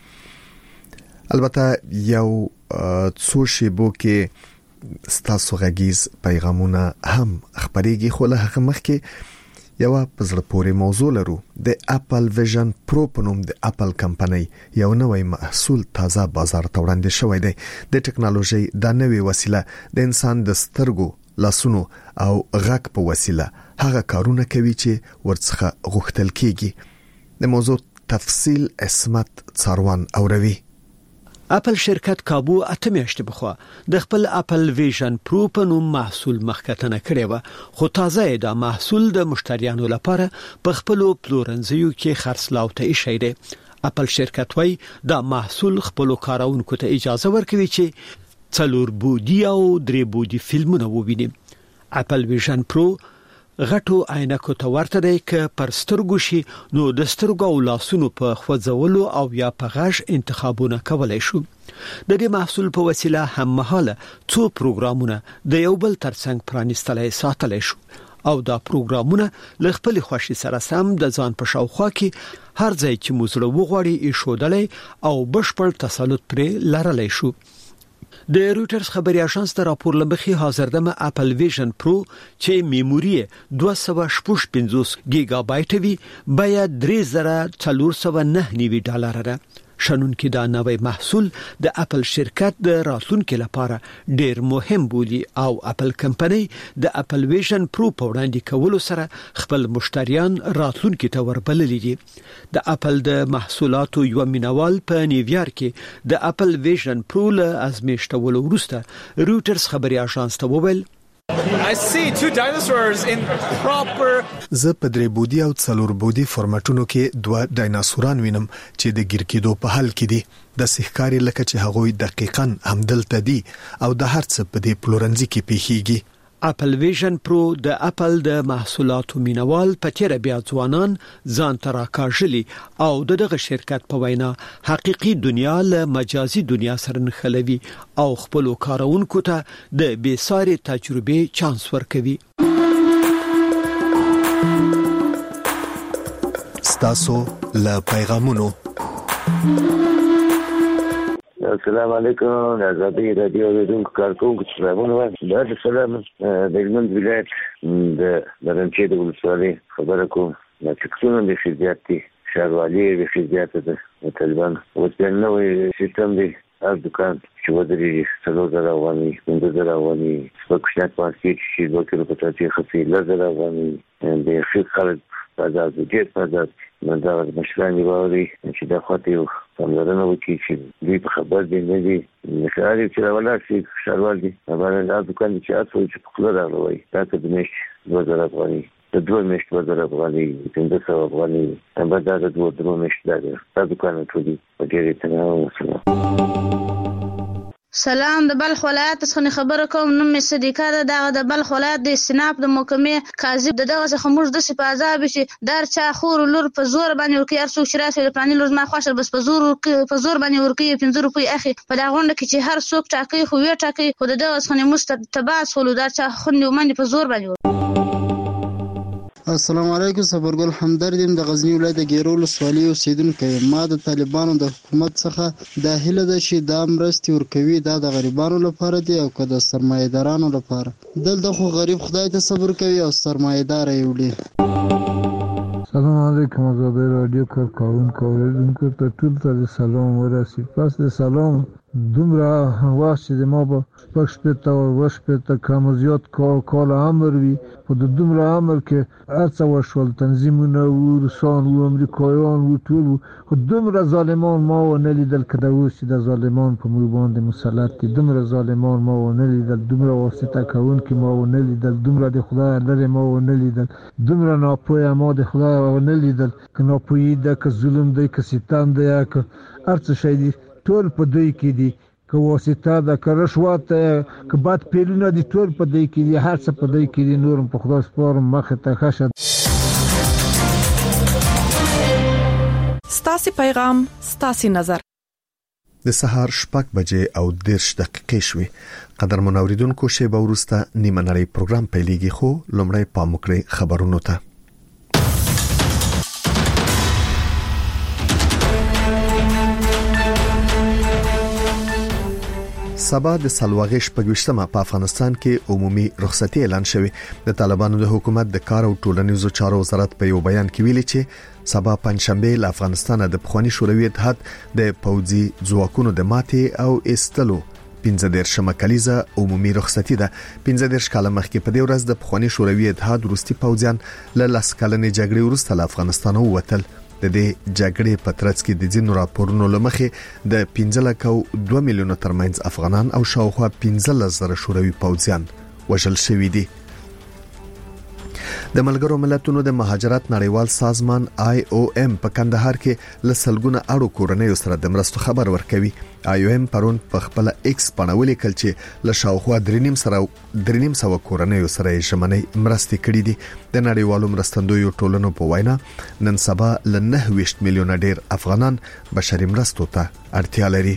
البته یو څو شیبو کې ستاسو غږیز پیغامونه هم خبريږي، خو له هغه مخکې یو په زړه پورې موضوع لرو. د اپل ویژن پرو په نوم د اپل کمپنۍ یو نوې محصول تازه بازار ته وړاندې شوی دی. د ټکنالوژي د نوې وسیله د انسان د سترګو، لاسونو او غږ په وسیله هغه کارونه کوي چې ورڅخه غوښتل کیږي. د موضوع تفصیل اسمت څاروان اوروي. اپل شرکت کابو اتمیاشتې بخوا د خپل اپل ویژن پرو په نوم محصول مخکتنه کړی و، خو تازه دا محصول د مشتریانو لپاره په خپل پلورنځیو کې خرڅلاو ته ایښی دی. اپل شرکت وايي دا محصول خپل کارونکو ته اجازه ورکوي چې 4 بودی او 3 بودی فلمونه وویني. اپل ویژن پرو غټو عینکو ته ورته دی ک پر سترګو شي، نو د سترګو او لاسونو په خوځولو او یا په غږ انتخابونه کولای شو. د دې محصول په وسیله هم مهاله څو پروګرامونه د یو بل ترڅنګ پرانیستلای ساتلای شو او دا پروګرامونه ل خپل خوښي سره سم د ځان په شاوخوا کې هر ځای چې موزړه وغوړي ایښودلای او بشپړ تسلط پرې لرلای شو. د رويټرز خبري اژانس ته راپور لمخې حاضر د اپل ویژن پرو چې میموري 255 گیگا بایټ وی بیا $3409 ده. شنن کې دا نوې محصول د اپل شرکت د راتلونکو لپاره ډیر مهم بولي او اپل کمپنۍ د اپل ویژن پرو په وړاندې کولو سره خپل مشتریان راتلونکو ته وربللي دي. د اپل د محصولاتو یو مینوال په نیویارک کې د اپل ویژن پرو له ازمیښتولو وروسته رويټرز خبري اژانس ته وویل I see 2 dinosaurs in proper زه په 3 بودی او 4 بودی فارمټونو کې 2 ډایناسوران وینم چې د ګیر کېدو په حال کې دي. د سحکاري لکه چې هغوی دقیقاً همدلته دي او د هر څه په دې پلورنځي کې پیښیږي. اپل ویژن پرو د اپل د محصولاتو مینوال په تیر بیا ځوانان ځان تراکاژلی او دغه شرکت په وینا حقيقي دنیا له مجازي دنیا سره نښلوي او خپل کارونکو ته د بیساري تجربه چانس ورکوي. ستاسو له پیغامونو. السلام علیکم. آزادۍ رادیو د کارکونکو سلامونه وایم. دا سلام د هلمند ولایت د برنچې د ولسوالۍ خبره کوم. ټکسونه د فزیات دي، ښاروالي د فزیات ده طالبان اوس بیا نوې سیستم دی. هر دکان چې ودرېږي 3000 افغانۍ 5000 افغانۍ سپکشنات پاسې چې 2 کیلو پټاټي خسي 1000 افغانۍ د خیر خلک بازار د جېت بازار دا مشران دی ووري چې دا خاطر یو څنګه وکړي چې دوی په خبر دي نه دي مشاري چې ولا شي شروال دي باندې دا دکان چې تاسو چې په خپل راغلی دا ته د مش 2000 افغانۍ د 2 مش 2000 افغانۍ 1500 افغانۍ هم دا د 2 مش دا دکان ټولي په ډېرې تناو. سلام، د بلخ ولایت څخه خبره کوم. نوم مې صدیقه ده. دغه د بلخ ولایت د استناف د محکمې قاضي دغه څخه موږ د سپازاب چې دار چا خور لور په زور باندې ورکی ارسو شراسه د پلاني لور ما خوښه بس په زور باندې ورکی 15 روپۍ اخی په دا غونډه کې چې هر څوک ټاکي خو وی ټاکي خو دغه څخه مستتباس خلو دار چا خوندې ومني په زور باندې. السلام علیکم. صبرګل همدردیم د غزنی ولایت د ګیرو ولسوالۍ اوسیدونکی. ما د طالبانو د حکومت څخه د هیله ده چې دا مرستې ورکوي دا د غریبانو لپاره دی او که د سرمایه‌دارانو لپاره. دلته خو غریب خدای ته صبر کوي او سرمایه‌دار یې وړي. سلام علیکم. آزادۍ رادیو کارکونکو اوریدونکو ته ټول ته سلام ورسي. پس د سلام دومره واسه د ما به پښپته او وشپته کم زیات کال امر وی په دومره امر کې ارڅ وشول تنظیمونه او روسان او امریکایان او ټول خو دومره ظالمان ما و نه لیدل کده اوس د ظالمان په مو باندې مسلط دي دومره ظالمان ما و نه لیدل دومره واسطه کوون کې ما و نه لیدل دومره د خدای لره ما و نه لیدل دومره ناپوهه ما د خدای و نه لیدل که ناپوهی ده که ظلم ده که ستم ده که ارڅ شي دي ټول په دوی کې دي که واسطه ده که رشوت که بد پیلونه دي ټول په دوی کې دي هر څه په دوی کې دي نورم په خدای سپارم مخ ته خشه ستاسو پیغام ستاسو نظر د سهار 6 بجې او 10 دقیقې شوي قدرمن اوریدونکو شیبه وروسته نیمه نړۍ پروګرام پیلېږي خو لومړی پام وکړئ خبرونو ته سبا د سلواغې شپږشتمه په افغانستان کې عمومي رخصتي اعلان شوه د طالبانو د حکومت د کار او ټولنیزو چارو وزارت په یو بیان کې ویلي چې سبا پنځشنبه له افغانستان د پخوانی شوروي اتحاد د پوځي ځواکونو د ماتې او استلو 15 کلیزه عمومي رخصتي ده 15 کال مخکې په دې ورځ د پخوانی شوروي اتحاد روسي پوځیان له لسکلنې جګړې وروسته له افغانستان ووتل د دې جګړې په ترڅ کې د ځینو راپورونو لمخې د 15.2 میلیونو ترمنځ افغانان او شاوخوا 15,000 شوروي پوځیان وژل شوي دي د ملګرو ملتونو د مهاجرت نړیوال سازمان IOM په کندهار کې لسلګونه اړو کورنۍ سره د مرستو خبر ورکوي IOM پرون په خپل ایکس باندې ولیکل چې له شاوخوا 3.5 کورنۍ سره ژمنۍ مرستې کړې دي د نړیوالو مرستندویو ټولنو په وینا نن سبا ل 9 میلیونه ډیر افغانان بشري مرستو ته اړتیا لري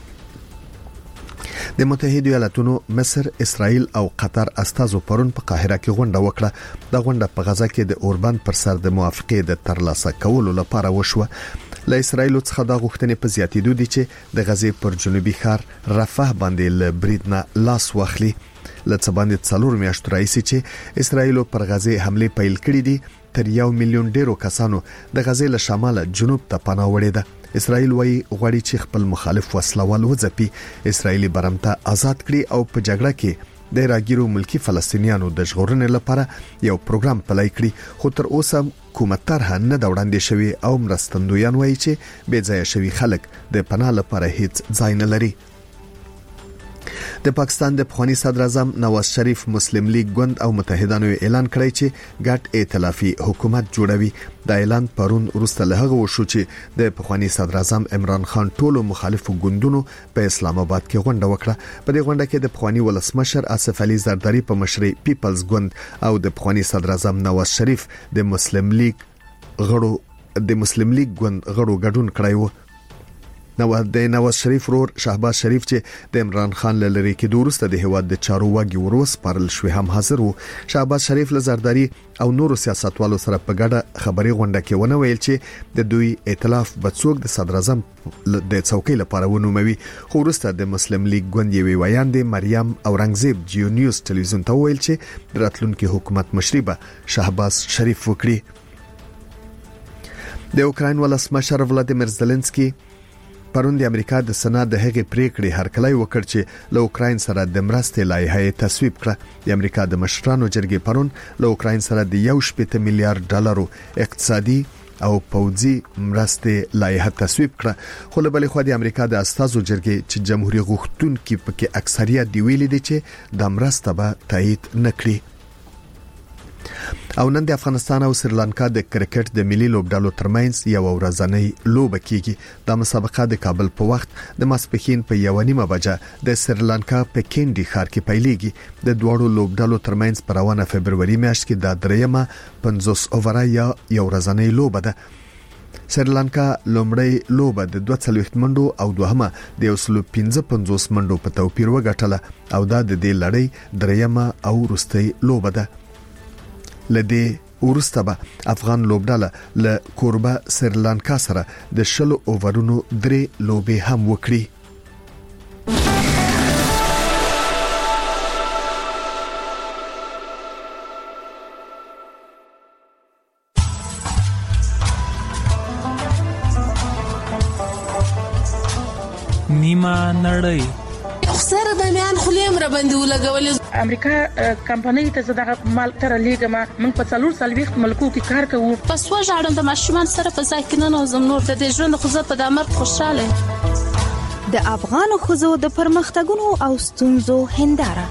د متحده ایالاتونو مصر اسرائیل او قطر استازو پرون په قاهره کې غونډه وکړه د غونډه په غزا کې د اوربان پر سر د موافقې د ترلاسه کولو لپاره وشوه له اسرائیل څخه د غوښتنې په زیاتېدو دي چې د غزې پر جنوبي ښار رفح باندې له بریدنا لاس واخلي لڅ باندې 4 میاشتې راځي چې اسرائیل پر غزې حمله پیل کړې دي تر 1 میلیون ډیرو کسانو د غزې له شماله جنوب ته پناه وړي ده اسرائیل وايي غواړي چې خپل مخالف وسلوال وځپي اسرائیلي برمته آزاد کړي او په جګړه کې د راګیرو ملکی فلسطینیانو د ژغورنې لپاره یو پروګرام پلی کړي خو تر اوسه کومه طرحه نه دا وړاندې شوی او مرستندویان وايي چې بې ځای شوی خلک د پناه لپاره هیڅ ځای نه لري د پاکستان د پخوانی صدر اعظم نواز شریف مسلم لیگ ګوند او متحدانو اعلان کړی چې ګډ ائتلافي حکومت جوړوي دا اعلان پرون وروسته له هغه وشو چې د پخوانی صدر اعظم عمران خان ټولو مخالفو ګوندونو په اسلام آباد کې غونډه وکړه په دې غونډه کې د پخوانی ولسمشر اسف علي زرداری په مشرۍ پیپلز ګوند او د پخوانی صدر اعظم نواز شریف د مسلم لیگ ګوند غړو ګډون کړی و د نواز شریف رور شهباز شریف چې د عمران خان لری کې دورسته د هواد د چارو واګي وروس پرل شوی هم حاضر وو شهباز شریف له زرداری او نورو سیاستوالو سره په ګډه خبري غونډه کې ونه ویل چې د دوی ائتلاف بڅوک د صدر اعظم د څوکۍ لپاره ونوموي خو وروسته د مسلم لیگ ګوند یوي ویاندې مریم اورنګزیب جیو نیوز ټلویزیون ته ویل چې راتلونکي حکومت مشري به شهباز شریف وکړي د اوکراین ولسمشر ولادیمیر زيلنسکي پرون د امریکا د سنا د هغې پریکړې هرکلی وکړ چې له اوکراین سره د مرستې لایحه تصویب کړه د امریکا د مشرانو جرګې پرون له اوکراین سره د 1.8 میلیارډ ډالرو اقتصادي او پوځي مرستې لایحه تصویب کړه خو له بلې خوا د امریکا د استازو جرګې چې جمهوریت غوښتونکي پکې اکثریت دی ویلي دي چې د مرسته به تایید نکړي او نن د افغانستان او سریلانکا د کرکټ د ملي لوبډالو ترمنځ یو ورځنۍ لوبه کیږي د مسابقه د کابل په وخت د ماسپښین په 1:30 بجې د سریلانکا په کینډي ښار کې پیلېږي د دوړو لوبډالو ترمنځ په روانه فبرवरी میاشت کې د دریمه 50 اوورا یا یو ورځنۍ لوبه ده سریلانکا لومړی لوبه د 240 منډو او دوهمه د 155 منډو په توپیر وګټله او دا د دې لړۍ دریمه او وروستۍ لوبه ده لدې ورسته به افغان لوبډاله له کوربه سریلانکا سره د 10 اوورونو 3 لوبې هم وکړي نیمه نړۍ خسر د میان خلیم را باندې ولګولې. امریکا کمپنۍ ته زداغه مال تر لیګه ما موږ په 440 ملکو کې کار کوو. پس وژاړم د ماشومان سره په ځای کې نه نوزم نور د دې ژوند خو زه په دامر خوشاله. د افغان خزو د پرمختګونو او ستونزو هنداره.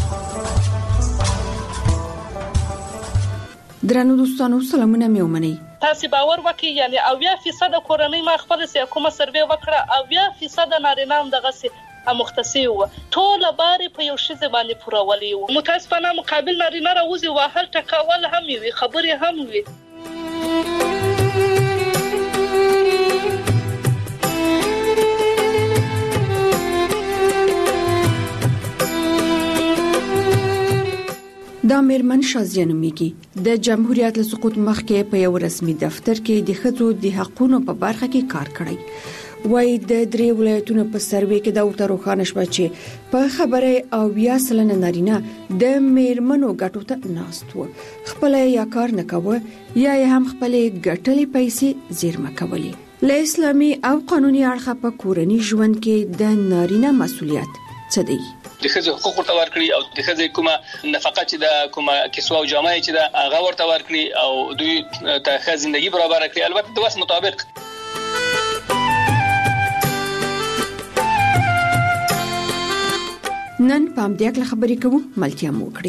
درنو دوستانو سلامونه مې ومنئ. تاسو باور وکړئ یعنی 80% کورنۍ ما خپل سي کومه سروې وکړه 80% نارینه هم دغه سي مختصي و ټول باري په یو شی باندې پورولي و. متاسفانه مقابل نارینه راوځي وهل ټکاول هم وي خبري هم وي. دا میرمن شازیه نومیږي. د جمهوریت له سقوط مخکې په یو رسمي دفتر کې د ښځو د حقوقو په برخه کې کار کړی. وای د درې ولایتونو په سروې کې دا ورته روښانه شوه چې په خبره او 80% نارینه د میرمنو ګټو ته ناست و. خپل یا کار نه کوي یا هم خپل ګټلې پیسې زیرمه کولې. له اسلامي او قانوني اړخه په کورنۍ ژوند کې د نارینه مسؤلیت څه دی؟ د ښځو حقوق ورته ورکړي او د ښځې کومه نفقه چې د کومه کسوه او جامه چې د هغه ورته ورکړي او دوی ته ښه ژوندۍ برابر کړي البته د وس مطابق. نن پام دې کله خبرې کوو ملتیا مو کړی.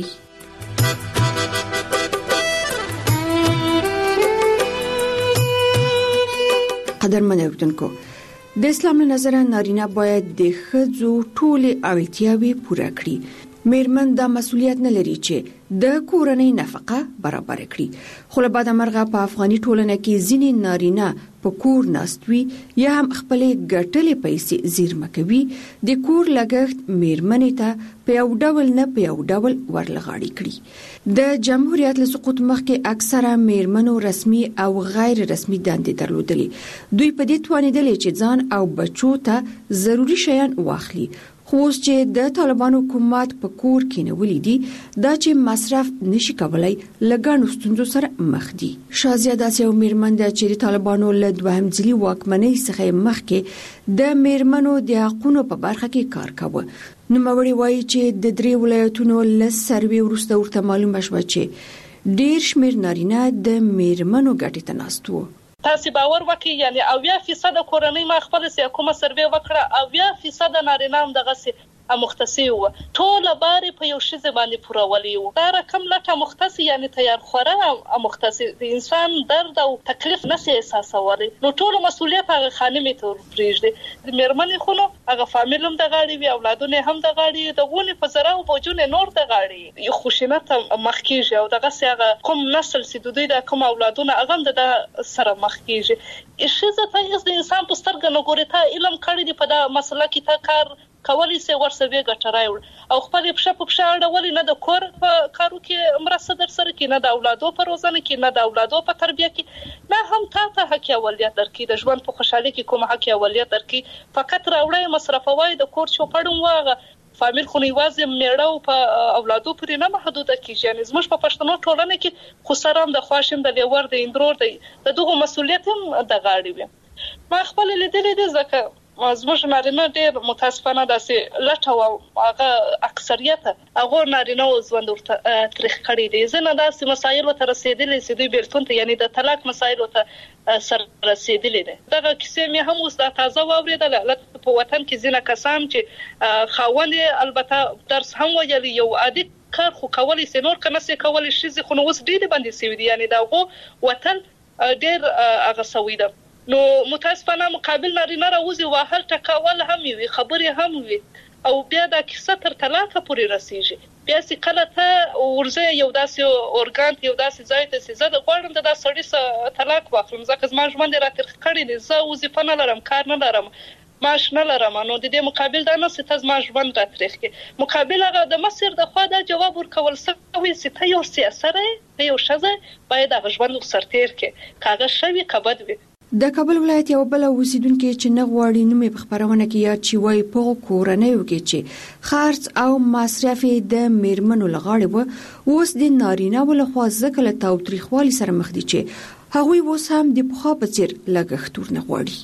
قدرمن اوریدونکو د اسلام له نظره نارینه باید د ښځو ټولې اړتیاوې پوره کړي. میرمن دا مسؤلیت نه لري چې د کورنۍ نفقه برابر کړي. خو له بعد مرغه په افغاني ټولنه کې ځینې نارینه په کور ناستوي یا هم خپل ګټلې پیسې زیرمه کوي. د کور لګښت میرمنې ته په یو ډول نه په یو ډول ورلغاړي کړي. د جمهوریت له سقوط مخکې اکثره میرمنو رسمي او غیر رسمي دندې درلودلې. دوی په دې توانیدلې چې ځان او بچو ته ضروري شیان واخلي. خو اوس چې د طالبانو حکومت په کور کې نیولې دي دا چې مصرف نشي کولای لګانو ستونزو سره مخ دي. شازیه داسې یو میرمن ده چې د طالبانو له دوهم ځلي واکمنۍ څخه مخکې د میرمنو د حقوقو په برخه کې کار کاوه. نوموړي وایي چې د درې ولایتونو له سروې وروسته ورته معلومه شوه چې ډېر شمېر نارینه د میرمنو ګټې ته ناست وو. تاسو باور وکړئ یعنی 80% کورنۍ ما خپل سي کومه سروې وکړه 80% نارینه هم دغه سي مختصي و ټول باري په یو شی باندې پورولي و. دا رقم لټه مختصي یعنی تیار خوره مختصي د انسان درد او تکلیف نشي احساسولي. نو ټول مسؤلیت هغه خانمې ته پریږدي. د میرمنې خو نو هغه فامیل هم د غاړي وي اولادونه هم د غاړي د غونې په زرا او بوجونه نور د غاړي یو خوشینت مخکیږي او دغه سیغه کوم نسل سي د دوی د کوم اولادونه هغه د سره مخکیږي. شیزه ته د انسان په سترګه نه ګوري ته علم کړی دی په دا مسله کې تا کار کولی سي ورسوي ګټرای او خپل په پښه اړولې نه د کور په کارو کې مرسته در سره کې نه د اولادو په روزنه کې نه د اولادو په تربیه کې نه هم ته حق اولیت درکې د ژوند په خوشحالي کې کوم حق اولیت درکې فقط راوړې مصرفوي د کور چوپړم واغه فامیل خو نیوازې میړه او په اولادو پرې نه محدوده کیږي. یعنی زموږ په پښتنو ټولنه کې خو سرام د خواشم د لیور د اندرور د دغه مسولیت هم د غاړي وي. ما خپل لیدلې دي ځکه زموږ نارینه ډېر متاسفانه داسې لټه او هغه اکثریت هغه نارینه او ژوند ورته تاریخ کړی دي. زنه داسې مسایل ته رسیدلې چې دوی بیرته یعنی د طلاق مسایل ته سر رسیدلې دي. دغه کیسې مې هم اوس د تازه واوریدل په وطن کې ځینې کسان چې خاوند البته درس هم ویلي یو عادي کار خو کولی سي نور کنه سي کولی شي خو نو اوس ډېر باندې سي دي یعنی دغه وطن ډېر هغه سوي ده. نو متاسفانه مقابل نارینه راوځي وهل ټکاول هم وي خبري هم وي او بیا د کیسه تر طلاق پورې رسیږي. بیا چې کله ته ورځي یو داسې اورګان یو داسې ځای ته سي زه غواړم د سړی سره طلاق واخلم ځکه زما ژوند راته کړی دی زه وظیفه نه لرم کار نه لرم معاش نه لرم. نو د دې مقابل دا نه ستاسو ما ژوند راته کې مقابل هغه د مصر د خوا دا جواب ورکول سوي چې ته یو سیاسره یو شزه باید هغه ژوند سرتیر کې کاغه شوی کبد وي. د کابل ولایت یو بل اوسیدونکو چې نه غواړي نومې په خبرونه کې یا چې وای په کورنۍ کې چې خرڅ او مصرف د میرمنو لغاړي وو اوس د نارینه ولخوا ځکه له تاوتریخوالي سره مخ دي چې هغوی اوس هم د پخوا په څیر لګښتور نه غواړي.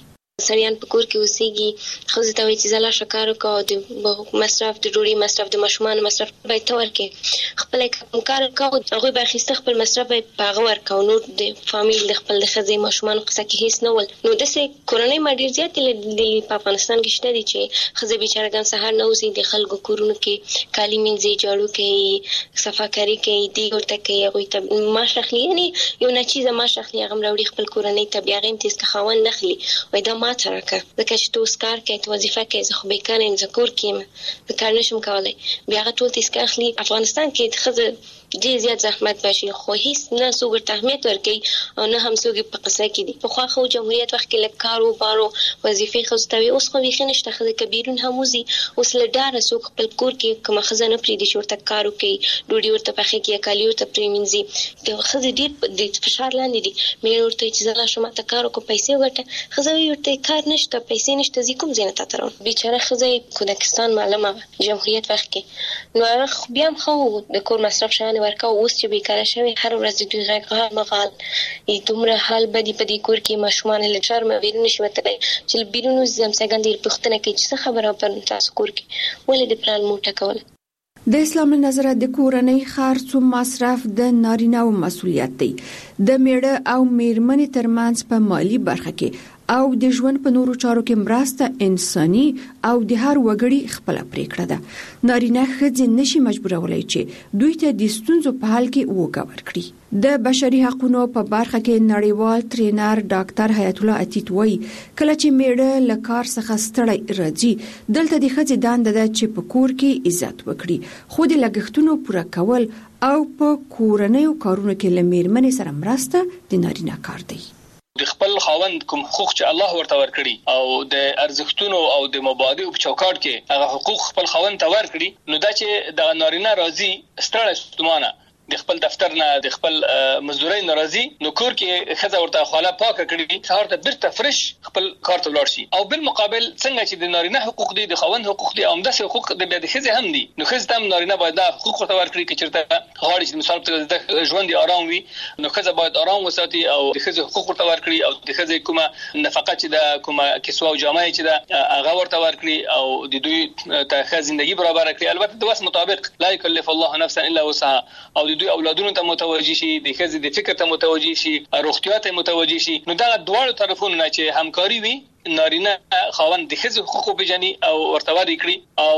سړیان په کور کې اوسېږي ښځې ته وایي چې زه لا شکار وکړه او د مصرف د ډوډۍ مصرف د ماشومانو مصرف باید ته ورکړې خپل کوم کار وکړو هغوی به اخیسته خپل مصرف به په هغه ورکړو نور د فامیل د خپل د ښځې ماشومانو قصه کې هیڅ نه ول نو داسې کورنۍ ما ډېر زیاتې لیدلي په افغانستان کې شته دي چې ښځې بیچارهګان سهار نه وځي د خلکو کورونو کې کالي مینځي جاړو کوي صفاکاري کوي دیګ ورته کوي هغوی ته معاش اخلي یعنې یو ناچیزه معاش اخلي هغه هم راوړي خپل کورنۍ ته بیا هغه هم تیز که خاوند نه اخلي وایي دا ما ته راکړه ځکه چې ته اوس کار کوې ته وظیفه کوې زه خو بېکاره یم زه کور کې یم زه کار نشم کولی بیا هغه ټول تیز که اخلي افغانستان کې ښځه ډېر زیات زحمت باشي خو هیڅ نه څوک ورته اهمیت ورکوي او نه هم څوک په قصه کې دي پخوا خو جمهوریت وخت کې لږ کار وبارو وظیفې ښځو ته وي اوس خو بیخي نشته ښځې که بیرون هم وځي اوس له ډاره څوک خپل کور کې کومه ښځه نه پرېږدي چې ورته کار وکړي ډوډۍ ورته پخې کړي یا کالي ورته پرېمینځي د ښځې ډېر د فشار لاندې دي مېړه ورته وایي چې زه لا شم ماته کار وکړه پیسې وګټه ښځه وایي ورته کار نشته پیسې نشته زه کوم ځای نه تاته راوړم بیچاره ښځه یې کودکستان معلمه وه جمهوریت وخت کې نو هغه بیا هم ښه و د کور مصرف شیان یې ورکوه اوس چې بیکاره شوی هر ورځ د دوی غږ مغال دومره حال بدی په دې کور کې ماشومان له شرمه بیرون نشي وتلی چې بیرون وځي همسایګان دې پوښتنه کوي چې څه خبره په تاسو کور کې ولې د پلان موټه کول د اسلام نظر د کورنۍ خرڅ او مصرف د نارینه او مسولیت دی د میړه او میرمنې ترمنځ په مالی برخه کې او د ژوند په نورو چارو کې مرسته انساني او د هر وګړي خپل پریکړه ده نارینه ښځې نشي مجبورولای چې دوی ته د ستونزو په حل کې وګړي ورکړي د بشري حقوقو په برخه کې نړیوال ټرینر ډاکټر حیات الله عتیق وایي کله چې میړه له کار څخه ستړی راځي دلته د ښځې دنده ده چې په کور کې عزت وکړي خو د لګښتونو پوره کول او په کورنیو کارونو کې له میرمنې سره مرسته د نارینه کار دی د خپل خاوند کوم حقوق چې الله ورته ورکړي او د ارزښتونو او د مبادئو په چوکاټ کې هغه حقوق خپل خاوند ته ورکړي نو دا چې د نارینه راځي ستړی ستومانه د خپل دفتر نه د خپل مزدوري ناراضي نو کور کې خزه ورته خاله پاکه کړي سهار ته بیرته فرش خپل کار ته ولاړ شي او بالمقابل څنګه چې د نارینه حقوق دي د خاوند حقوق دي او همداسې حقوق د خزه هم دي نو خزه هم نارینه باید دا حقوق ورته ورکړي چې چیرته غواړي چې مثال ته د ژوند آرام وي نو خزه باید آرام وساتي او د خزه حقوق ورته ورکړي او د خزه کومه نفقه چې د کومه کسوه او جامه چې د هغه ورته ورکړي او د دوی ته ښه ژوندۍ برابر کړي البته د وس مطابق لا يكلف الله نفسا الا وسعها او د دوی اولادونو ته متوجي شي د خزې د فکر ته متوجي شي روغتیا ته متوجي شي نو دا دواړو طرفونو نه چې همکاري وي نارینه خاوند د خزې حقوق پیژني او ورته ورکړي او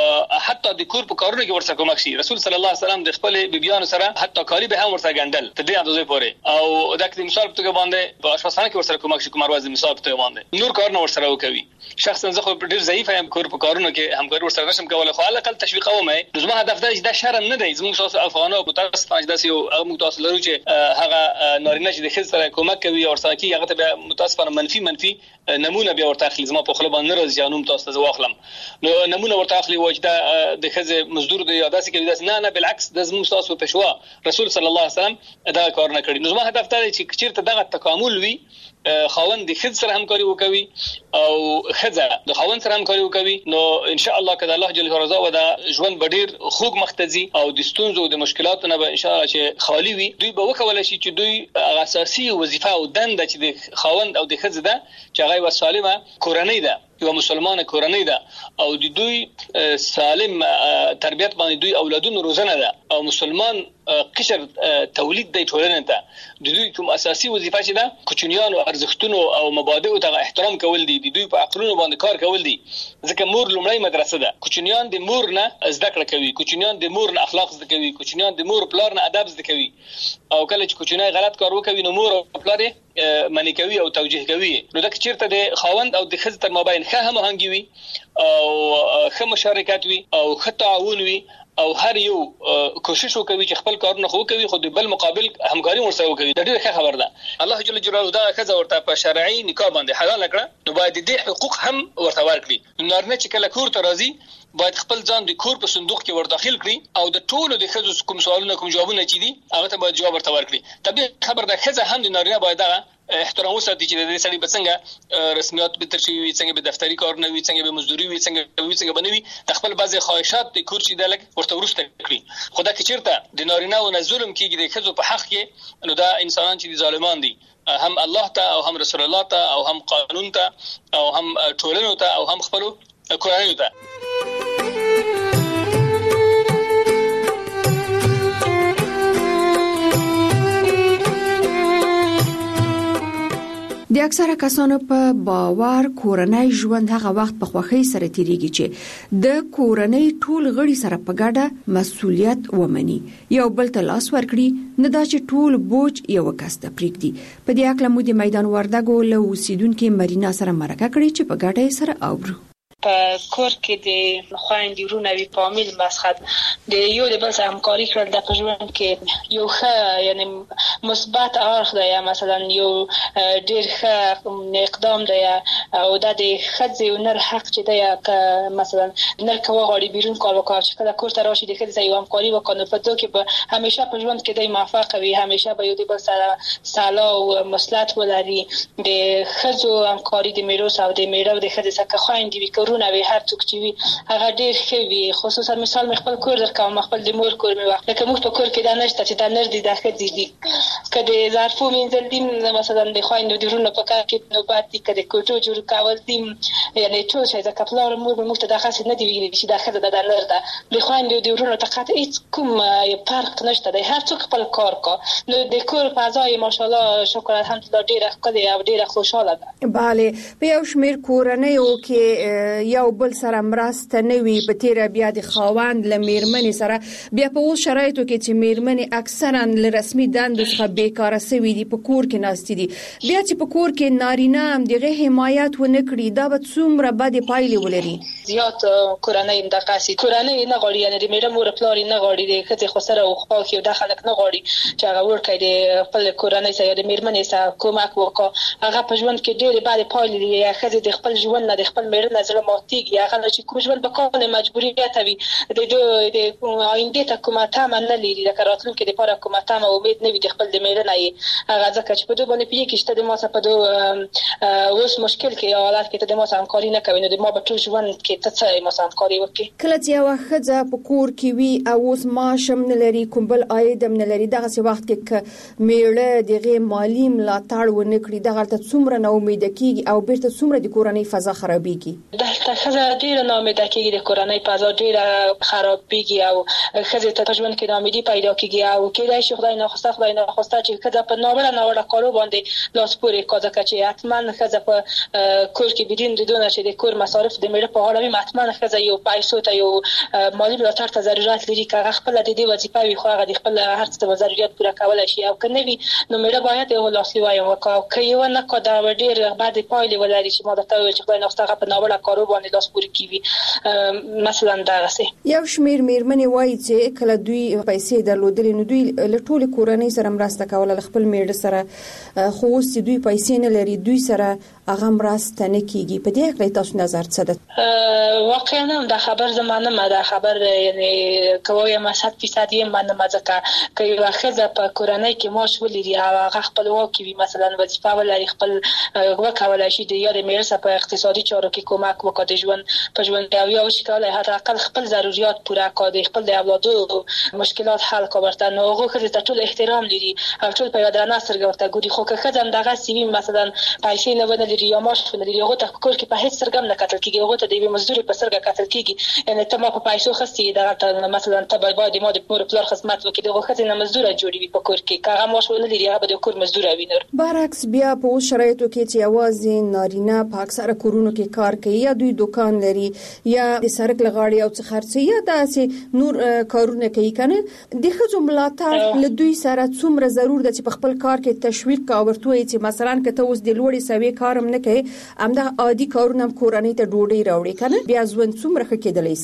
حتی د کور په کارونو کې ورسره کومک شي رسول صلی الله علیه وسلم د خپل بیبيانو سره حتی کاری به هم ورسره ګندل ته دې اندازې پورې او دا کې مثال په توګه باندې په اشخاصانه کې ورسره کومک شي کوم ورځ مثال په توګه باندې نور کارونه ورسره وکوي شخصا زه خو ډیر ضعیف یم کور په کارونو کې همکاري ورسره نشم کولای خو علي اقل تشویق کوم زما هدف دا چې دا شرم نه دی زموږ تاسو افغانو په تاسو داسې یو موږ تاسو لرو چې هغه نارینه چې د خزې سره کومک کوي او سره کې هغه ته متاسفانه منفي نمونه بیا ورته اخلي زما په خپل باندې راځي انوم تاسو ته واخلم نو نمونه ورته اخلي وجدا د خزې مزدور دی یا داسې کوي نه بالعکس د زموږ تاسو پښوا رسول صلی الله علیه وسلم دا کار نه کړی نو زما هدف دا دی چې چیرته دغه تکامل وي خاوند د خزې سره همکاري وکوي او خزه د خاوند سره همکاري وکوي نو ان شاء الله کله الله جل جلاله و دا ژوند بډیر خوږ مختزي او د ستونزو د مشکلاتو نه به ان شاء الله چې خالی وي دوی به وکول شي چې دوی اساسي وظیفه او دنده چې د خاوند او د خزه ده چې هغه وسالمه کورنۍ ده یو مسلمانه کورنۍ ده او د دوی سالم تربیت باندې دوی اولادونو روزنه ده او مسلمان قشر تولید دی ټولنه ته د دوی کوم اساسي وظیفه چې ده کوچنیانو ارزښتونو او مبادئو ته احترام کول دي د دوی په عقلونو باندې کار کول دي ځکه مور لومړی مدرسه ده کوچنیان د مور نه زده کړه کوي کوچنیان د مور نه اخلاق زده کوي کوچنیان د مور پلار نه ادب زده کوي او کله چې کوچنی غلط کار وکوي نو مور او پلار منی کوي او توجیه کوي نو دا چیرته د خاوند او د خزې تر مابین ښه هماهنګي وي او ښه مشارکت وي او ښه تعاون وي او هر یو کوشش وکوي چې خپل کارونه خو کوي خو د بل مقابل همکاري ورسره وکوي دا ډیره ښه خبره ده الله جل جلاله دا خزه ورته په شرعي نکاح باندې حلال کړه نو باید دې حقوق هم ورته ورکړي نارینه چې کله کور ته راځي باید خپل ځان د کور په صندوق کې ور داخل کړي او د ټولو د خزو کوم سوالونه کوم جوابونه چي دي هغه ته باید جواب ورته ورکړي طبيعي خبر ده خزه هم د نارینه باید احترام وساتي چې د سړي بڅنګ رسميات به ترشي وي څنګه به دفتری کارونه وي څنګه به مزدوري وي څنګه بنوي د خپل بعضي خواهشات د کورچې د لګ ورته ورسته کړی خدا کې چیرته د نارینه او ظلم کېږي د خزو په حق کې نو دا انسانان چې ظالمان دي هم الله ته او هم رسول الله ته او هم قانون ته او هم ټولنو ته او هم خپل کورنۍ ته د اکثره کسانو په باور کورنۍ ژوند هغه وخت په خوښۍ سره تیریږي چې د کورنۍ ټول غړي سره په ګډه مسؤلیت ومني یو بل ته لاس ورکړي نه دا چې ټول بوج یو کس ته پریږدي په دې اړه مو د میدان وردګو له اوسیدونکو مرینا سره مرکه کړې چې په ګډه سره اورو په کور کې د خويندې ورونه وی فامیل مسخد د یو د بل سره همکاري کړل د پژوند کې یو ښه یعنی مثبت اړخ دی مثلا یو ډیر ښه اقدام دی او د خځې نر حق چې دی مثلا نر کوه غړي بیرون کار وکړي چې کله کور ته راشي د خځې یو همکاري وکړي په دوه کې به همیشه پژوند کې دی موافق وي همیشه به یو د بل سره سالا او مصلحت ولري د خځو همکاري د میروس او د میړه د خځې سره خويندې وکړي وی هر څوک چې وي هغه ډیر ښه وي خصوصا مثال مې خپل کور درکوم خپل د مور کور مې وخت لکه موږ په کور کې دا نشته چې دا نر دي دا ښه دي کله ظرفو منځل دي مثلا د خويندو د ورونو په کار کې نوبات دي کله کوټو جوړ کول دي یعنی ټول شي ځکه په لار مور موږ ته دا خاص نه دی ویلي چې دا ښه ده نر ده د خويندو د ورونو ته قطعا هیڅ کوم فرق نشته دی هر څوک خپل کار کوي نو د کور فضای ماشاءالله شکر الحمدلله ډیره ښکلې او ډیره خوشاله ده bale په یو شمیر کورنۍ او کې یو بل سره مرسته نه وي په تیر بیا د خاوند لمیرمنې سره بیا په اوس شرایطو کې چې میرمنې اکثرا ل رسمي دندو څخه بیکاره سوي دي په کور کې ناستې دي بیا چې په کور کې نارینه هم دغه حمایت ونه کړي دا به څومره بد پایلې ولري زیات کورنۍ دغه کورنۍ نه غواړي یعنی د میرمن مور پلار نه غواړي د خځې خو سره او خو کې د خلک نه غواړي چې هغه ورکړي د خپل کورنۍ سره د میرمنې سره کومک وکړي هغه په ژوند کې ډېر بد پایلې لري خځې د خپل ژوند نه د خپل میرمن نظر ماتيږي هغه چې کوم ژوند په کول مجبوریت وي د آینده ته کومه تمه نه لري د راتلونکي لپاره کومه تمه امید نه وي د خپل د میرمن هغه ځکه چې په دوه باندې پیږي چې د ما سره په دوه اوس مشکل کې حالات کې د ما سره همکاري نه کوي نو د ما په ټول ژوند کې ته څه ما سره همکاري وکړي کله چې یو خځه په کور کې وي او اوس معاشم نه لري کوم بل عاید نه لري دغه څه وخت کې میړه دغه مالی ملاتړ ونه کړي دغه ته څومره نه امید کیږي او بیرته څومره د کورنۍ فضا خرابېږي دلته خځه ډیره ناامیده کیږي د کورنۍ فضا ډیره خرابېږي او خځه ته ژوند کې ناامیدي پیدا کیږي او کله چې خدای نه خواسته چې خځه په ناوړه کارو باندې لاس پورې کوي چې حتما خځه په کور کې بدین د دونه چې د کور مصارف د میړه په اړه حتما خځه یو پیسو ته یو مالی ملاتړ ته ضرورت لري چې هغه خپل د دې وظیفه وي خو هغه د خپل هر څه ضرورت پوره کولای شي او کنه وي نو میړه باید یو لاسلیوای وکړي که یو نه کړه ډیر بعد پایلې ولري چې ما د ته چې خدای نه خواسته په ناوړه کارو باندې لاس پورې کیږي مثلا دا غسه یو شمیر میرمنې وایي چې کله دوی پیسې درلودل نو دوی له ټول کورنۍ سره مرسته کوله خپل میړه سره خو اوس دوی پیسې نه لري دوی سره هغه مرسته نه کیږي په دې اړه تاسو نظر څه ده واقعا دا خبر زمانه ما دا خبر یعنی کوی ما 100% یې مانه ځکه کوي واخذ په کورنۍ کې معاش ولري هغه خپل واکوي مثلا وظیفه ولري خپل وکولای شي د یاد میرسه په اقتصادي چارو کې کومک وکړي د ژوند په ژوند کې او شکل هغه اقل خپل ضرورت پوره کړي خپل د اولادو مشکلات حل کړي نو هغه ته ټول احترام لري او ټول په یاد رانه سره ورته ګوري خو که خدام دغه سی مثلا پیسې نه ولري یا معاش ولري هغه ته کور کې په هیڅ سرګم نه کتل کیږي هغه ته د مزدوري په سرګه کتل کیږي یعنی ته ما په پیسو خستي دا مثلا ته باید ما د مور پلار خدمت وکړي دغه خزینه مزدوره جوړوي په کور کې کاغه معاش ولري هغه د کور مزدوره وینر برعکس بیا په شرایطو کې چې आवाज نارینه په اکثره کورونو کې کار کوي یا دوی دکان لري یا د سرک لغاړي او څه خرڅي یا داسې نور کارونه کوي کنه د خځو ملاتړ له دوی سره څومره ضرور ده چې په خپل کار کې تشویق کا ورته چې مثلا کته اوس د لوړې سوي کارم نه کوي امدا عادي کارونه کورنۍ ته ډوډۍ راوړي کنه بیا ځوند څومره کېدلی سي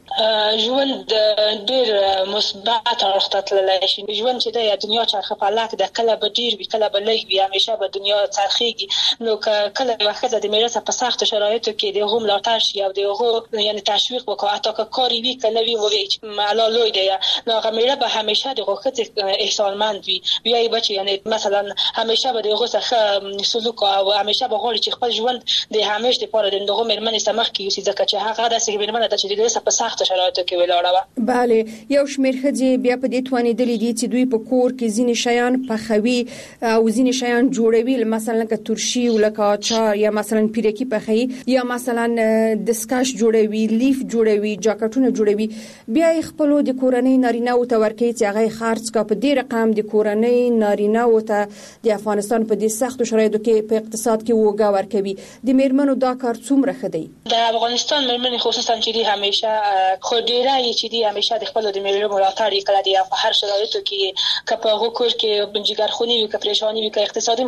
ژوند ډیر مثبت اړخ ته تللی شي. ژوند چې د دنیا چرخه په لاک د کله به ډیر وي کله به لږ وي، همیشه به دنیا چرخېږي. نو کله وخت د میراث په سخت شرایطو کې د غوم لاټر شي او د غو یعنی تشویق وکړه حتی که کاری وی کله وی وی ملالوی دی نو هغه میړه به همیشه د غوښت احسانمند وي وی بچي یعنی مثلا همیشه به د غوسه سلوک او همیشه به غوړي چې خپل ژوند د همیشه لپاره د دغه مېرمنې سمخ کې یوسي ځکه چې هغه د سګ مېرمنه د چې د په سخت شرایطو کې ولاړه و. bale یو شمېر خځې بیا په دې توانې دلی دي چې دوی په کور کې ځینې شیان پخوي او ځینې شیان جوړوي، مثلا لکه ترشي او لکه اچار یا مثلا پیرکی پخوي یا مثلا دسکاش جوړوي، لیف جوړوي، جاکټونه جوړوي، بیا خپل د کورنۍ نارینه او تورکې چې هغه خرڅ کا په دې رقم د کورنۍ نارینه او ته د افغانستان په دې سخت شرایطو کې په اقتصاد کې وګا ورکوي. د میرمنو دا کار څومره خدي؟ د افغانستان میرمنې خصوصا چې دی همیشه خو ډیره چې دی همیشه د خپل د میرمنو ملاتړ کړی دی په هر شرایطو کې کپه وکړ کې بنجګرخونی وي که پریشانی وي که اقتصادي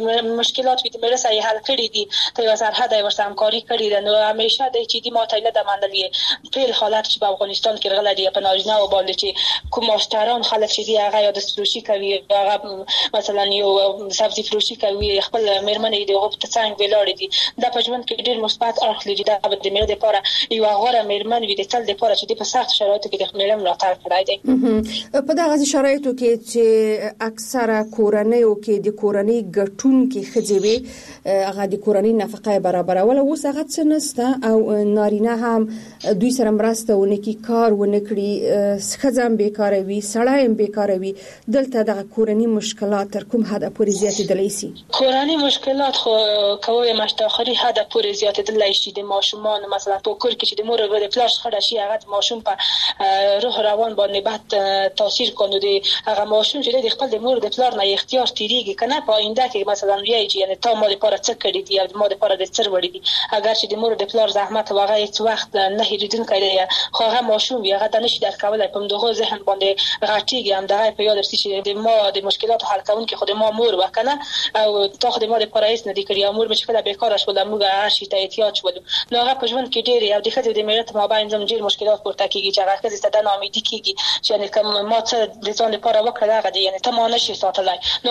مشکلات وي د میرمنې سره حل کړی دي ته سرحد ورسره همکاري کړې ده. نو همیشه د چې دی ماته نه د منلې په حالت چې په افغانستان کې غلا دی په نارینه او باندې چې کوم ماستران خلک چې دی هغه یا د فروشي کوي هغه مثلا یو سبزي فروشي کوي خپل میرمنې د غوښت څنګه ولاړ دي د پښمن کې ډیر مثبت اړخ لري دا د میرمنې لپاره یو غوړه میرمن وي د تل لپاره چې په سخت شرایطو کې د میرمن ملاتړ کړای دی. په دغه شرایطو کې چې اکثره کورنۍ او کې د کورنۍ ګټون کې خځوي هغه د کورنۍ نفقه برابرول اوس هغه څه نسته او نارینه هم دوی سره مرسته ونکي کار ونکړي خځم بیکاره وي سړی هم بیکاره وي دلته د کورنۍ مشکلات تر کوم حد پورې زیاتېدلی شي؟ کورنۍ مشکلات خو کوي مشتاخري حد پورې زیاتېدلی شي. د ماشومان مثلا په کور کې چې د مور او د پلار خړه شي هغه ماشوم په روح روان باندې بد تاثیر کوي. د هغه ماشوم چې د خپل د مور د پلار نه اختیار تیریږي کنه په آینده کې مثلا ویای چې یعنی تا مال لپاره څه کړی دی او مال لپاره د څه وړي دي اگر چې د مور د پلار زحمت واغې هیڅ وخت نه هېریدونکی دی خو هغه ماشوم هغه د نشي درکولای په دغه ذهن باندې غټیږي هم دغه په یاد رسي چې د ما د مشکلات حل کون کې خود ما مور وکنه او تا خود ما د پرایس نه دی کړی امور مشکله بیکاره شول موږ هر شي ته احتیاج شول نو هغه په ژوند کې ډېر او د خځې د ملت مابین زم ډېر مشکلات پورته کیږي چې هغه خځې ته د ناامیدي کیږي چې یعنی کوم ما څه د ځان لپاره وکړه هغه دی یعنی ته ما نشي ساتلای نو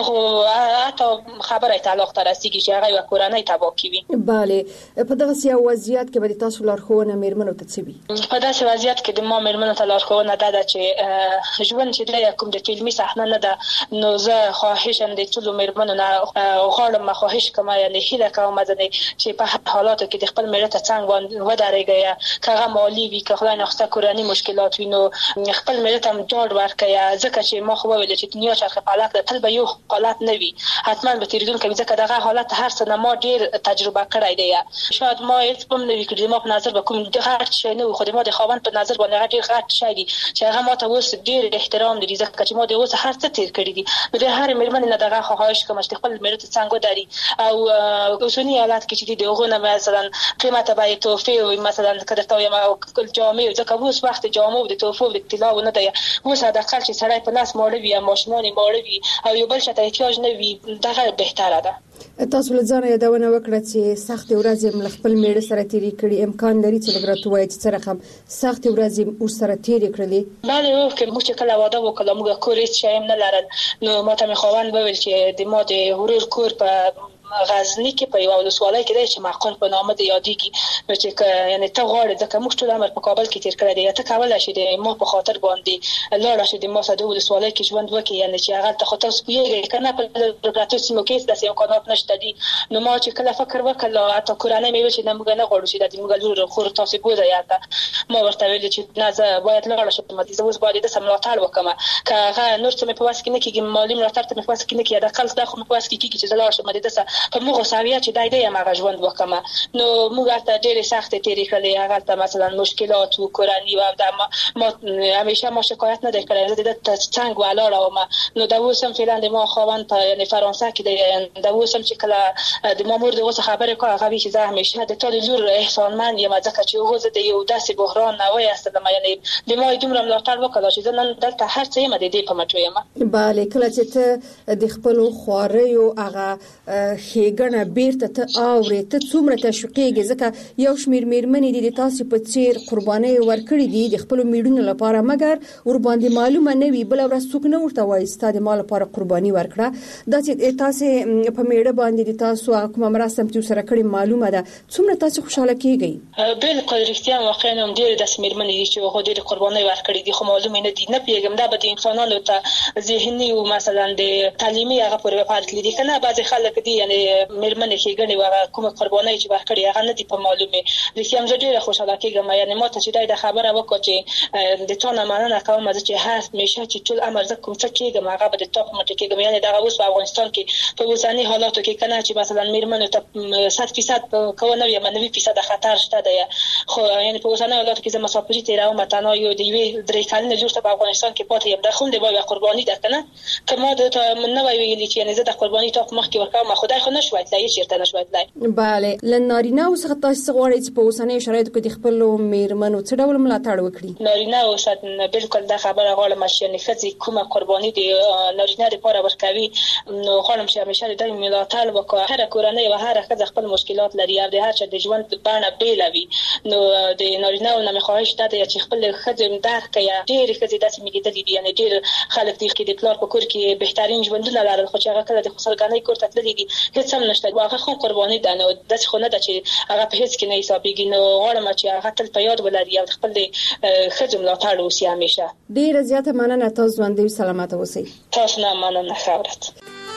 حتی خبره تعلق تر رسیږي چې هغه کورنۍ تباہ کوي. bale په دغه سیاسي وضعیت کې به تاسو لارښوونه میرمنو ته څه وي؟ په داسې وضعیت کې د ما میرمنو ته لارښوونه ده چې ژوند چې د کوم د فلمي صحنه نه ده نو زه خواهشم د ټول میرمنو نه غواړم خواهش کوم یعنی هیله کوم چې په حالاتو کې د خپل ملت څنګه ودرېږي کغه مالی وي که خدای نخسته کورنۍ مشکلات وینو خپل ملت هم جوړ ورکړي ځکه چې ما خو ویل چې دنیا چرخ فلک ده تل به یو حالت نه وي حتما به تیریدونکو ځکه دغه حالت هر څه ما ډیر تجربه کړی دی شاید ما هیڅ هم نه وکړم ما په نظر به کوم د غټ شي نه خو ما د خوان په نظر باندې غټ شي دي چې هغه ما ته اوس ډیر احترام لري ځکه چې ما د اوس هر څه تیر کړی دي نو د هر میرمن نه دغه خواهش کوم چې خپل ملت څنګه داري او اوسنی حالت کې چې دغه نه مثلا قیمته به توفی او مثلا کده تا یم جامع ځکه اوس وخت جامع د توفو د اطلاع نه دی اوس د اقل چې سړی په لاس ماړه وي ماشومان ماړه وي او یو بل شته احتیاج نه وي دغه بهتره ده. تاسو له ځانه یادونه وکړه چې سخت ورځې مل خپل میړه سره تیری کړي امکان لري چې لګرته وایي چې سره هم سخت ورځې ور سره تیری کړلې؟ بله او که موږ کله واده وکړو موږ کور هیڅ شی نه لرل نو ما ته مخاوند وویل چې د ما د ورور کور په غزنی کې په یو ولسوالۍ کې دی چې معقول په نامه دی یادېږي نو چې یعنی ته غواړې ځکه موږ ټول عمر په کابل کې تیر کړی دی ته کولای شې د ما په خاطر باندې لاړ شې د ما سره د ولسوالۍ کې ژوند وکړې یعنی چې هغه ته خو تاسو پیږئ کنه په پراتو سیمو کې داسې امکانات نشته دي نو ما چې کله فکر وکړ حتی کورنۍ مې ویل چې موږ نه غواړو چې د موږ لور خور تاسو بوزه یاته ما ورته ویل چې نه زه باید لاړ شم ما دې اوس باید د سملاتړ وکم که هغه نور څه مې په واس کې نه کېږي مالی ملاتړ ته مې په واس کې نه کېږي د خلک د خو مې په واس کې کېږي چې زه لاړ شم د په موږ ساویه چې دای دی ما ژوند وکم نو موږ ته ډېر سخت تیری کړلې هغه ته مثلا مشکلات و کورنۍ و د ما همیشه ما شکایت نه کړې د څنګه ولاړه ما نو دا وسم فعلا د ما خوان په یعنی فرانسه کې دا وسم چې کله د مامور د اوس خبره کوي هغه چې زه همیشه د ټول لور احسانمن یم ځکه چې هغه د یو داسې بحران نه وای است ما یعنی د ما دومره ملاتړ وکړ چې نن دلته هر څه یم د دې په مټو یم. bale کله چې ته د خپل خواري او هغه خېګنه بیرته ته اوري ته څومره تشویقېږي ځکه یو شمیر میرمنې د تاسو په څیر قرباني ورکړي دي د خپل میړونو لپاره مګر ور باندې معلومه نه وي بل ورځ څوک نه ورته وایي ستاسو مال لپاره قرباني ورکړه دا چې تاسو په میړه باندې د تاسو کوم مراسم چې سره کړی معلومه ده څومره تاسو خوشاله کیږئ بالکل رښتیا واقعا هم ډېر د میرمنې دي چې هغه ډېر قرباني ورکړي دي خو معلومه نه دي نه پیغام دا به د انسانانو ته ذهني او مثلا د تعلیمي هغه پورې وفادار دي کنه بعض خلک دي یعنی میرمنې کې غني وغه کوم قرباني چې ورکړي هغه نه دي په معلومه رښتیا هم ډېر خوشاله کیږم یعنی ما ته چې دا خبره وکړه چې د ټول مننه کوم چې همیشه چې ټول امر ز کوم څه کېږم هغه به د ټاپ مټ کېږم یعنی دا اوس په افغانستان کې په اوسنی حالاتو کې کنه چې مثلا میرمنو ته 100% کوونه یا 90% خطر شته دی خو یعنی په اوسنی حالاتو کې زما مسافري تیرا او متنا یو دی وی درې کلنه جوړه په افغانستان کې پاتې یم د خوند به قرباني ده کنه کما د نو ویلي چې یعنی زه د قرباني ټاپ مخ کې ورکوم خدای خو نشوي تلای چیرته نشوي تلای bale لنارینه اوس تاسو غواړئ چې په اوسنی شرایطو کې د خپل میرمنو څه ډول ملاتړ وکړي نارینه اوس بالکل دا خبره غواړم چې یعنی خزي کومه قرباني دی نارینه لپاره ورکوي نو غواړم چې همیشه د ملاتړ وکړي هر کورنۍ او هر خزه خپل مشکلات لري او د هر چا د ژوند بڼه بیلوي نو د نارینه او نه خواهش ده چې خپل خزم درک کړي ډېر خزي داسې میګیدلې دي یعنی ډېر خلک دي چې د پلار په کور کې بهترین ژوندونه لرل خو چې هغه کله د خسرګانۍ کور ته تللي دي هیڅ هم نشته هغه خو قرباني ده نو داسې خو نه ده چې هغه په هیڅ کې نه حسابيږي نو غواړم چې هغه تل په یاد ولري او خپل د خزم ملاتړ وکړي همیشه ډېر زیاته مننه تاسو باندې سلامات اوسئ تاسو نه مننه خبرت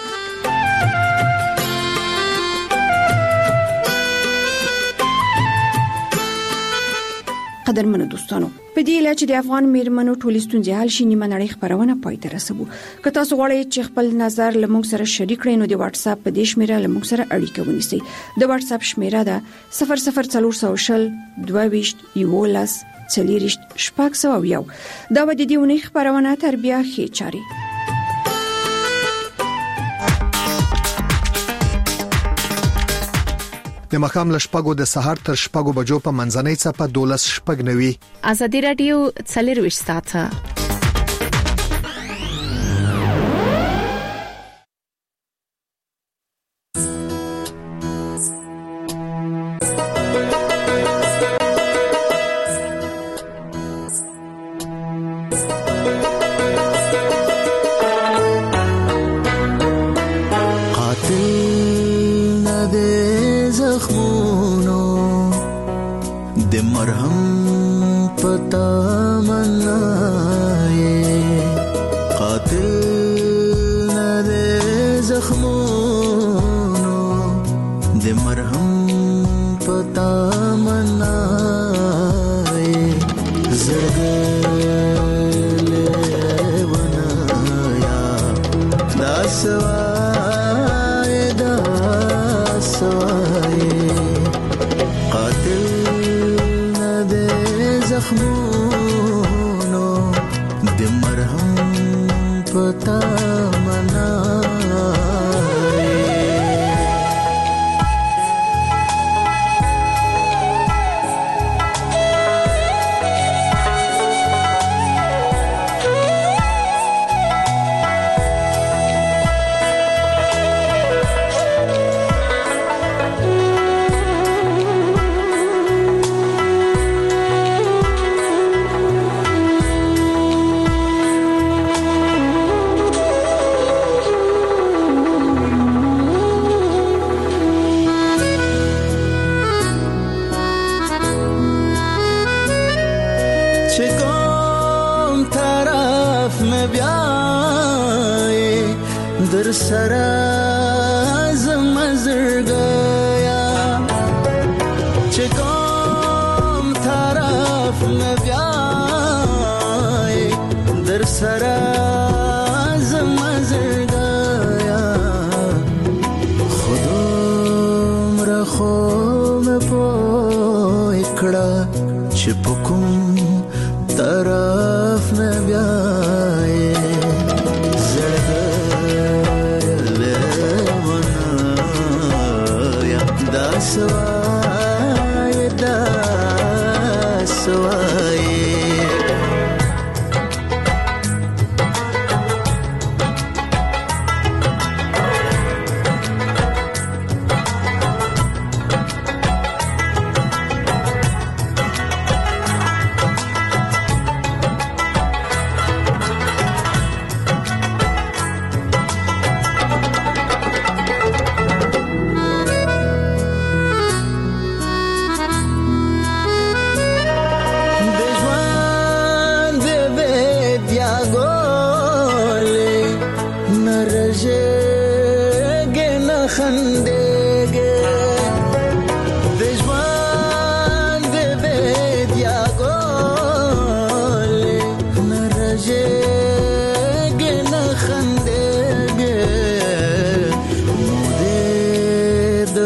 قدرمنو دوستانو په دې لاره چې د افغان میرمنو ټولې ستونزې حل شي نیمه نړۍ خبرونه پای ته رسوو که تاسو غواړئ چې خپل نظر لموږ سره شریک کړئ نو د واتس اپ په دې شمیره لموږ سره اړیکه ونیسئ د واتس اپ شمیره ده 00400 22 11 40 شپږ دا و د دې ونې خبرونه تر بیا خې چاري د مخام لشپګو د سحر تر شپګو بجو په منځنۍ څپه 12 شپګ نوي ازادي رادیو 40 ساعته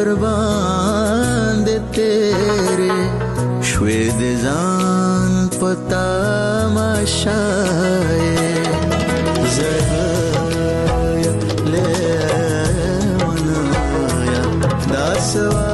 باندې تیرې شوې د ځان پتا ماشای زه له منایا داسوا